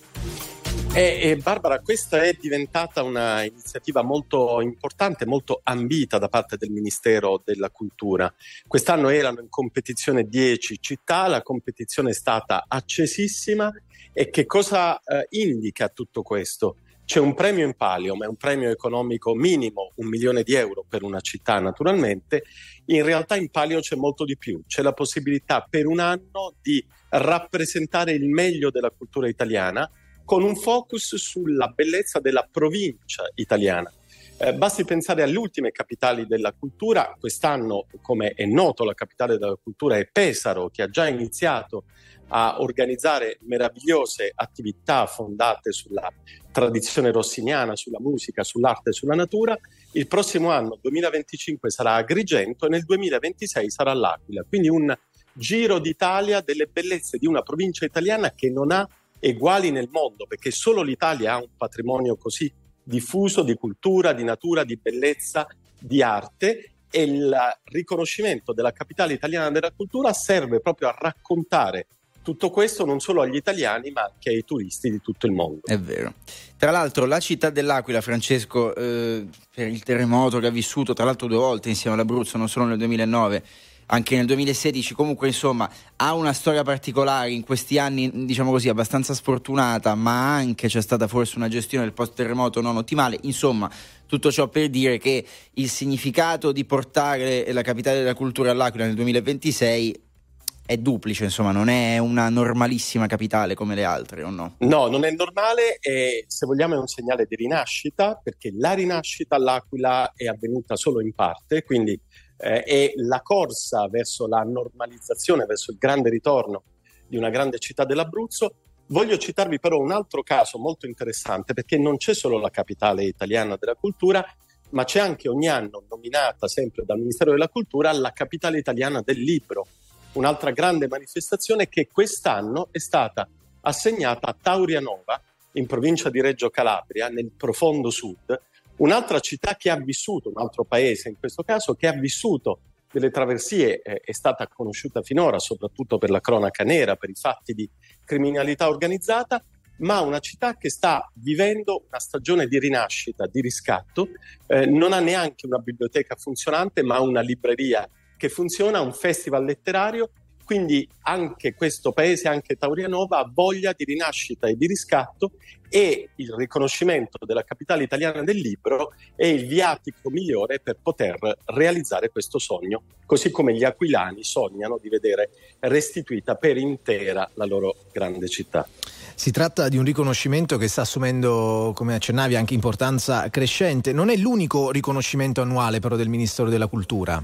Eh, eh, Barbara, questa è diventata una iniziativa molto importante, molto ambita da parte del Ministero della Cultura. Quest'anno erano in competizione dieci città, la competizione è stata accesissima. E che cosa eh, indica tutto questo? C'è un premio in palio, ma è un premio economico minimo, un milione di euro per una città naturalmente. In realtà in palio c'è molto di più, c'è la possibilità per un anno di rappresentare il meglio della cultura italiana con un focus sulla bellezza della provincia italiana. Eh, basti pensare alle ultime capitali della cultura. Quest'anno, come è noto, la capitale della cultura è Pesaro, che ha già iniziato a organizzare meravigliose attività fondate sulla tradizione rossiniana, sulla musica, sull'arte e sulla natura. Il prossimo anno, duemilaventicinque, sarà Agrigento e nel duemilaventisei sarà l'Aquila. Quindi un giro d'Italia delle bellezze di una provincia italiana che non ha eguali nel mondo, perché solo l'Italia ha un patrimonio così diffuso di cultura, di natura, di bellezza, di arte. E il riconoscimento della capitale italiana della cultura serve proprio a raccontare tutto questo non solo agli italiani ma anche ai turisti di tutto il mondo. È vero. Tra l'altro la città dell'Aquila, Francesco, eh, per il terremoto che ha vissuto tra l'altro due volte insieme all'Abruzzo, non solo nel duemilanove, anche nel duemilasedici, comunque insomma ha una storia particolare in questi anni, diciamo così, abbastanza sfortunata, ma anche c'è stata forse una gestione del post terremoto non ottimale. Insomma, tutto ciò per dire che il significato di portare la capitale della cultura all'Aquila nel duemilaventisei è duplice, insomma, non è una normalissima capitale come le altre, o no? No, non è normale e se vogliamo è un segnale di rinascita, perché la rinascita all'Aquila è avvenuta solo in parte, quindi eh, è la corsa verso la normalizzazione, verso il grande ritorno di una grande città dell'Abruzzo. Voglio citarvi però un altro caso molto interessante, perché non c'è solo la capitale italiana della cultura, ma c'è anche ogni anno nominata sempre dal Ministero della Cultura la capitale italiana del libro. Un'altra grande manifestazione che quest'anno è stata assegnata a Taurianova, in provincia di Reggio Calabria, nel profondo sud, un'altra città che ha vissuto, un altro paese in questo caso, che ha vissuto delle traversie, eh, è stata conosciuta finora soprattutto per la cronaca nera, per i fatti di criminalità organizzata, ma una città che sta vivendo una stagione di rinascita, di riscatto, eh, non ha neanche una biblioteca funzionante, ma una libreria che funziona, un festival letterario, quindi anche questo paese, anche Taurianova, ha voglia di rinascita e di riscatto, e il riconoscimento della capitale italiana del libro è il viatico migliore per poter realizzare questo sogno, così come gli aquilani sognano di vedere restituita per intera la loro grande città. Si tratta di un riconoscimento che sta assumendo, come accennavi, anche importanza crescente. Non è l'unico riconoscimento annuale però del Ministero della Cultura.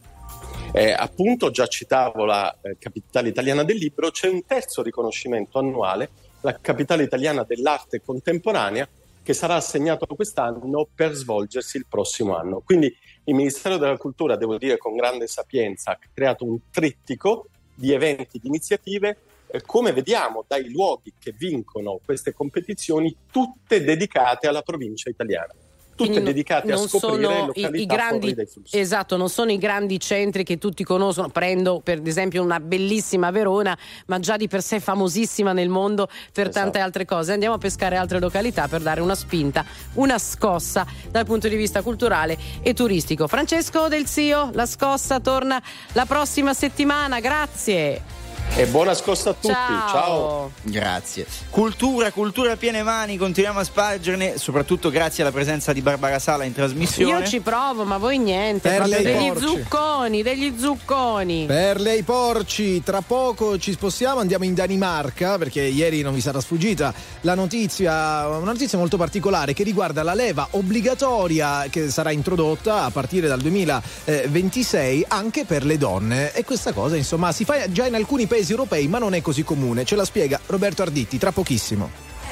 Eh, appunto, già citavo la eh, capitale italiana del libro, c'è un terzo riconoscimento annuale, la capitale italiana dell'arte contemporanea, che sarà assegnato quest'anno per svolgersi il prossimo anno. Quindi il Ministero della Cultura, devo dire con grande sapienza, ha creato un trittico di eventi, di iniziative, eh, come vediamo dai luoghi che vincono queste competizioni, tutte dedicate alla provincia italiana. Tutte Quindi dedicate non a scoprire sono località i, i grandi, fuori dai flussi. esatto, non sono i grandi centri che tutti conoscono. Prendo per esempio una bellissima Verona, ma già di per sé famosissima nel mondo per Esatto. tante altre cose. Andiamo a pescare altre località per dare una spinta, una scossa dal punto di vista culturale e turistico. Francesco Del Zio, La Scossa torna la prossima settimana. Grazie. E buona scossa a tutti, Ciao. ciao. Grazie. Cultura, cultura a piene mani, continuiamo a spargerne, soprattutto grazie alla presenza di Barbara Sala in trasmissione. Io ci provo, ma voi niente. Per Proprio lei degli porci. zucconi, degli zucconi. Per lei porci, tra poco ci spostiamo, andiamo in Danimarca, perché ieri non vi sarà sfuggita la notizia, una notizia molto particolare che riguarda la leva obbligatoria che sarà introdotta a partire dal duemilaventisei anche per le donne, e questa cosa insomma si fa già in alcuni paesi europei, ma non è così comune. Ce la spiega Roberto Arditti tra pochissimo.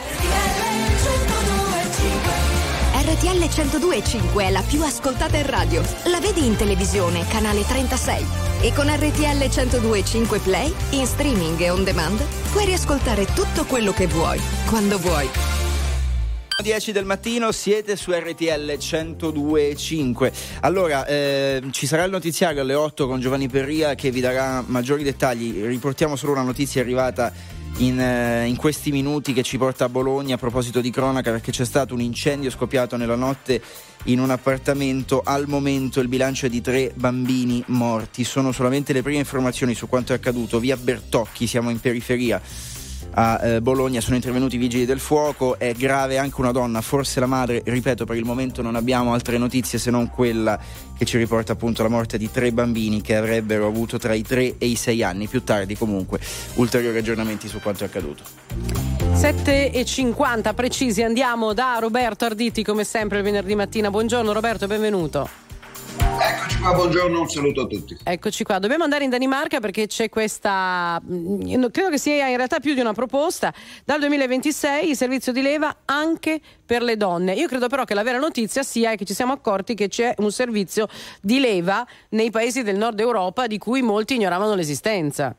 R T L centodue e cinque è la più ascoltata in radio. La vedi in televisione, canale trentasei. E con R T L centodue e cinque Play, in streaming e on demand, puoi riascoltare tutto quello che vuoi, quando vuoi. dieci del mattino, siete su R T L centodue e cinque. Allora, eh, ci sarà il notiziario alle otto con Giovanni Perria che vi darà maggiori dettagli. Riportiamo solo una notizia arrivata in, eh, in questi minuti che ci porta a Bologna a proposito di cronaca, perché c'è stato un incendio scoppiato nella notte in un appartamento. Al momento il bilancio è di tre bambini morti. Sono solamente le prime informazioni su quanto è accaduto. Via Bertocchi, siamo in periferia a eh, Bologna, sono intervenuti i vigili del fuoco. È grave anche una donna, forse la madre. Ripeto, per il momento non abbiamo altre notizie se non quella che ci riporta appunto la morte di tre bambini che avrebbero avuto tra i tre e i sei anni. Più tardi comunque ulteriori aggiornamenti su quanto è accaduto. sette e cinquanta precisi, andiamo da Roberto Arditti come sempre il venerdì mattina. Buongiorno Roberto, benvenuto. Eccoci qua, buongiorno, un saluto a tutti. Eccoci qua, dobbiamo andare in Danimarca perché c'è questa, credo che sia in realtà più di una proposta, dal duemilaventisei il servizio di leva anche per le donne. Io credo però che la vera notizia sia che ci siamo accorti che c'è un servizio di leva nei paesi del nord Europa di cui molti ignoravano l'esistenza.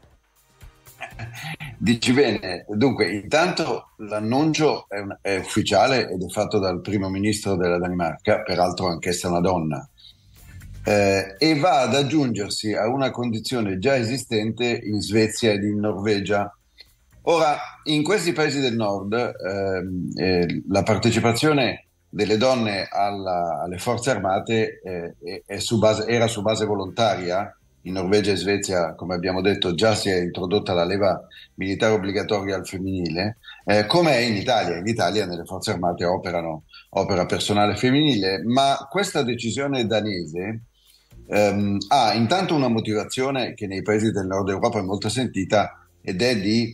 Dici bene, dunque intanto l'annuncio è, un, è ufficiale ed è fatto dal primo ministro della Danimarca, peraltro anch'essa una donna. Eh, e va ad aggiungersi a una condizione già esistente in Svezia ed in Norvegia. Ora, in questi paesi del nord ehm, eh, la partecipazione delle donne alla, alle forze armate eh, è, è su base, era su base volontaria. In Norvegia e Svezia, come abbiamo detto, già si è introdotta la leva militare obbligatoria al femminile, eh, come è in Italia. In Italia nelle forze armate operano, opera personale femminile, ma questa decisione danese ehm, ha intanto una motivazione che nei paesi del nord Europa è molto sentita, ed è di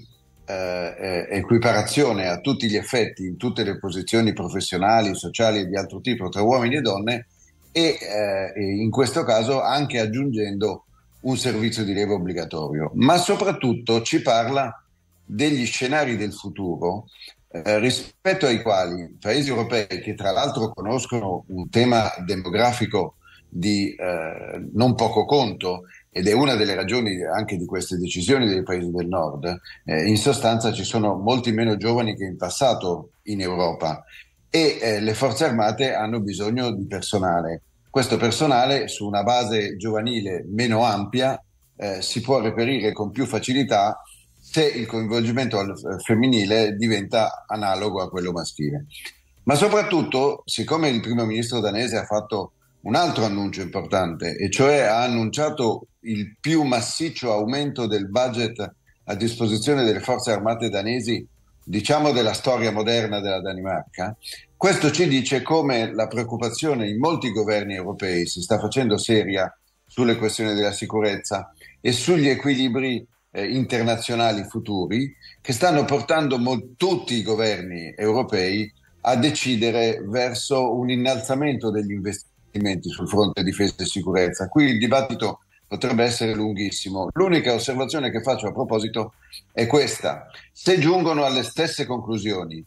eh, equiparazione a tutti gli effetti in tutte le posizioni professionali, sociali e di altro tipo tra uomini e donne, e eh, in questo caso anche aggiungendo un servizio di leva obbligatorio, ma soprattutto ci parla degli scenari del futuro eh, rispetto ai quali i paesi europei, che tra l'altro conoscono un tema demografico di eh, non poco conto, ed è una delle ragioni anche di queste decisioni dei paesi del nord, eh, in sostanza ci sono molti meno giovani che in passato in Europa, e eh, le forze armate hanno bisogno di personale. Questo personale, su una base giovanile meno ampia, eh, si può reperire con più facilità se il coinvolgimento al femminile diventa analogo a quello maschile. Ma soprattutto, siccome il primo ministro danese ha fatto un altro annuncio importante, e cioè ha annunciato il più massiccio aumento del budget a disposizione delle forze armate danesi, diciamo della storia moderna della Danimarca, questo ci dice come la preoccupazione in molti governi europei si sta facendo seria sulle questioni della sicurezza e sugli equilibri eh, internazionali futuri, che stanno portando mo- tutti i governi europei a decidere verso un innalzamento degli investimenti sul fronte difesa e sicurezza. Qui il dibattito potrebbe essere lunghissimo. L'unica osservazione che faccio a proposito è questa: se giungono alle stesse conclusioni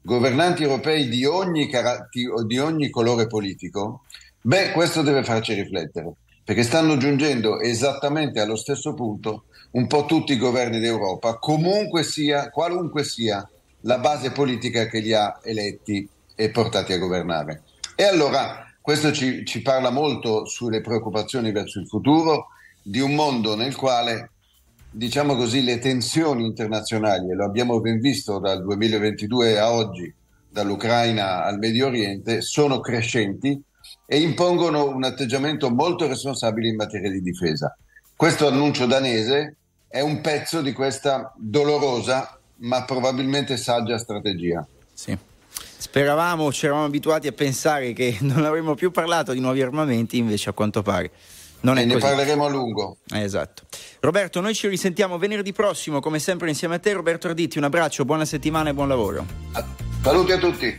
governanti europei di ogni, caratti- di ogni colore politico, beh, questo deve farci riflettere, perché stanno giungendo esattamente allo stesso punto un po' tutti i governi d'Europa, comunque sia, qualunque sia la base politica che li ha eletti e portati a governare. E allora questo ci, ci parla molto sulle preoccupazioni verso il futuro di un mondo nel quale, diciamo così, le tensioni internazionali, e lo abbiamo ben visto dal duemilaventidue a oggi, dall'Ucraina al Medio Oriente, sono crescenti e impongono un atteggiamento molto responsabile in materia di difesa. Questo annuncio danese è un pezzo di questa dolorosa ma probabilmente saggia strategia. Sì. Speravamo, ci eravamo abituati a pensare che non avremmo più parlato di nuovi armamenti, invece a quanto pare non è e ne così. Parleremo a lungo. Eh, esatto. Roberto, noi ci risentiamo venerdì prossimo, come sempre insieme a te. Roberto Arditi, un abbraccio, buona settimana e buon lavoro. Saluti a tutti.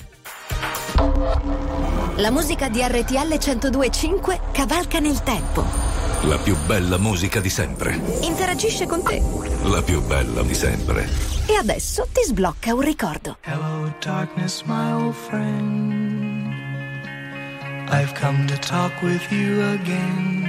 La musica di R T L centodue e cinque cavalca nel tempo. La più bella musica di sempre. Interagisce con te. La più bella di sempre. E adesso ti sblocca un ricordo. Hello darkness, my old friend. I've come to talk with you again.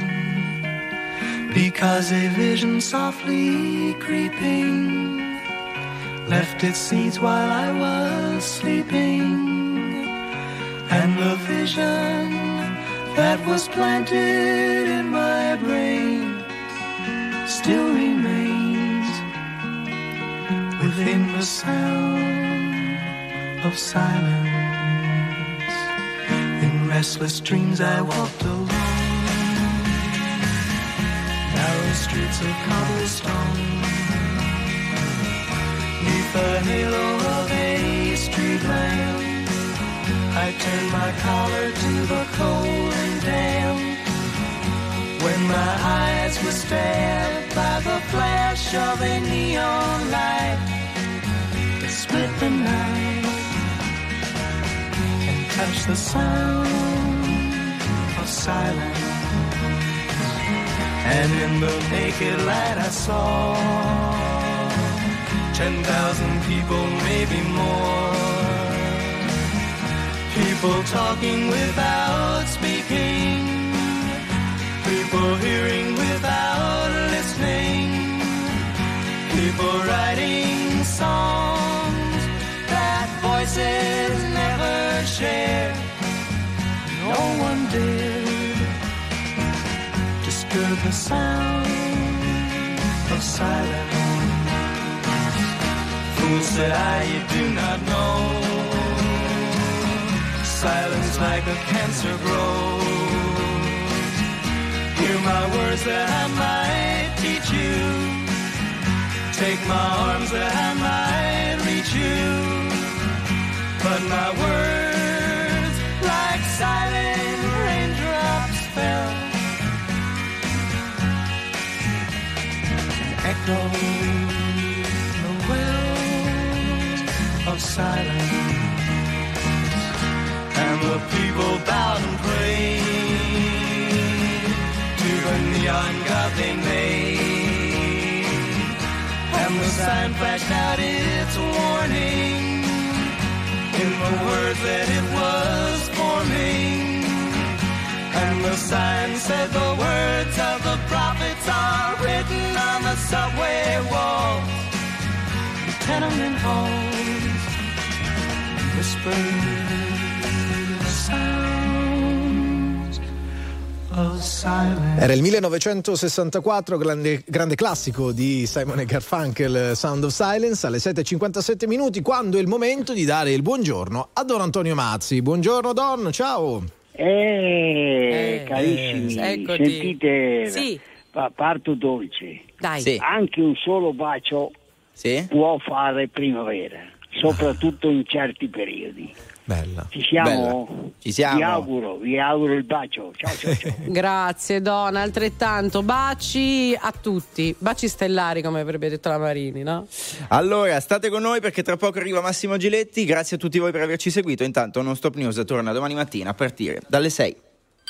Because a vision softly creeping left its seeds while I was sleeping. And the vision that was planted in my brain still remains within the sound of silence. In restless dreams I walked alone, narrow streets of cobblestone, neath the halo of a street lamp. I turned my collar to the cold and damp, when my eyes were stabbed by the flash of a neon light that split the night and touched the sound of silence. And in the naked light I saw ten thousand people, maybe more. People talking without speaking, people hearing without listening, people writing songs that voices never shared. No one dared disturb the sound of silence. Fool, said I, you do not know. Silence like a cancer grows. Hear my words that I might teach you. Take my arms that I might reach you. But my words, like silent raindrops, fell and echoed the wells of silence. And the people bowed and prayed to the neon god they made. And the sign flashed out its warning in the words that it was forming. And the sign said the words of the prophets are written on the subway walls, the tenement halls, whispered. Era il millenovecentosessantaquattro, grande, grande classico di Simon e Garfunkel, Sound of Silence, alle sette e cinquantasette minuti, quando è il momento di dare il buongiorno a Don Antonio Mazzi. Buongiorno Don, ciao. Eh, eh carissimi, eccoti. sentite, sì. pa- parto dolce. Dai. Sì. Anche un solo bacio sì? può fare primavera, soprattutto in certi periodi. Bella. Ci siamo? Bella. Ci siamo. Vi auguro, vi auguro il bacio. Ciao ciao ciao. Grazie Don, altrettanto. Baci a tutti, baci stellari come avrebbe detto la Marini, no? Allora, state con noi perché tra poco arriva Massimo Giletti. Grazie a tutti voi per averci seguito. Intanto Non Stop News torna domani mattina a partire dalle sei.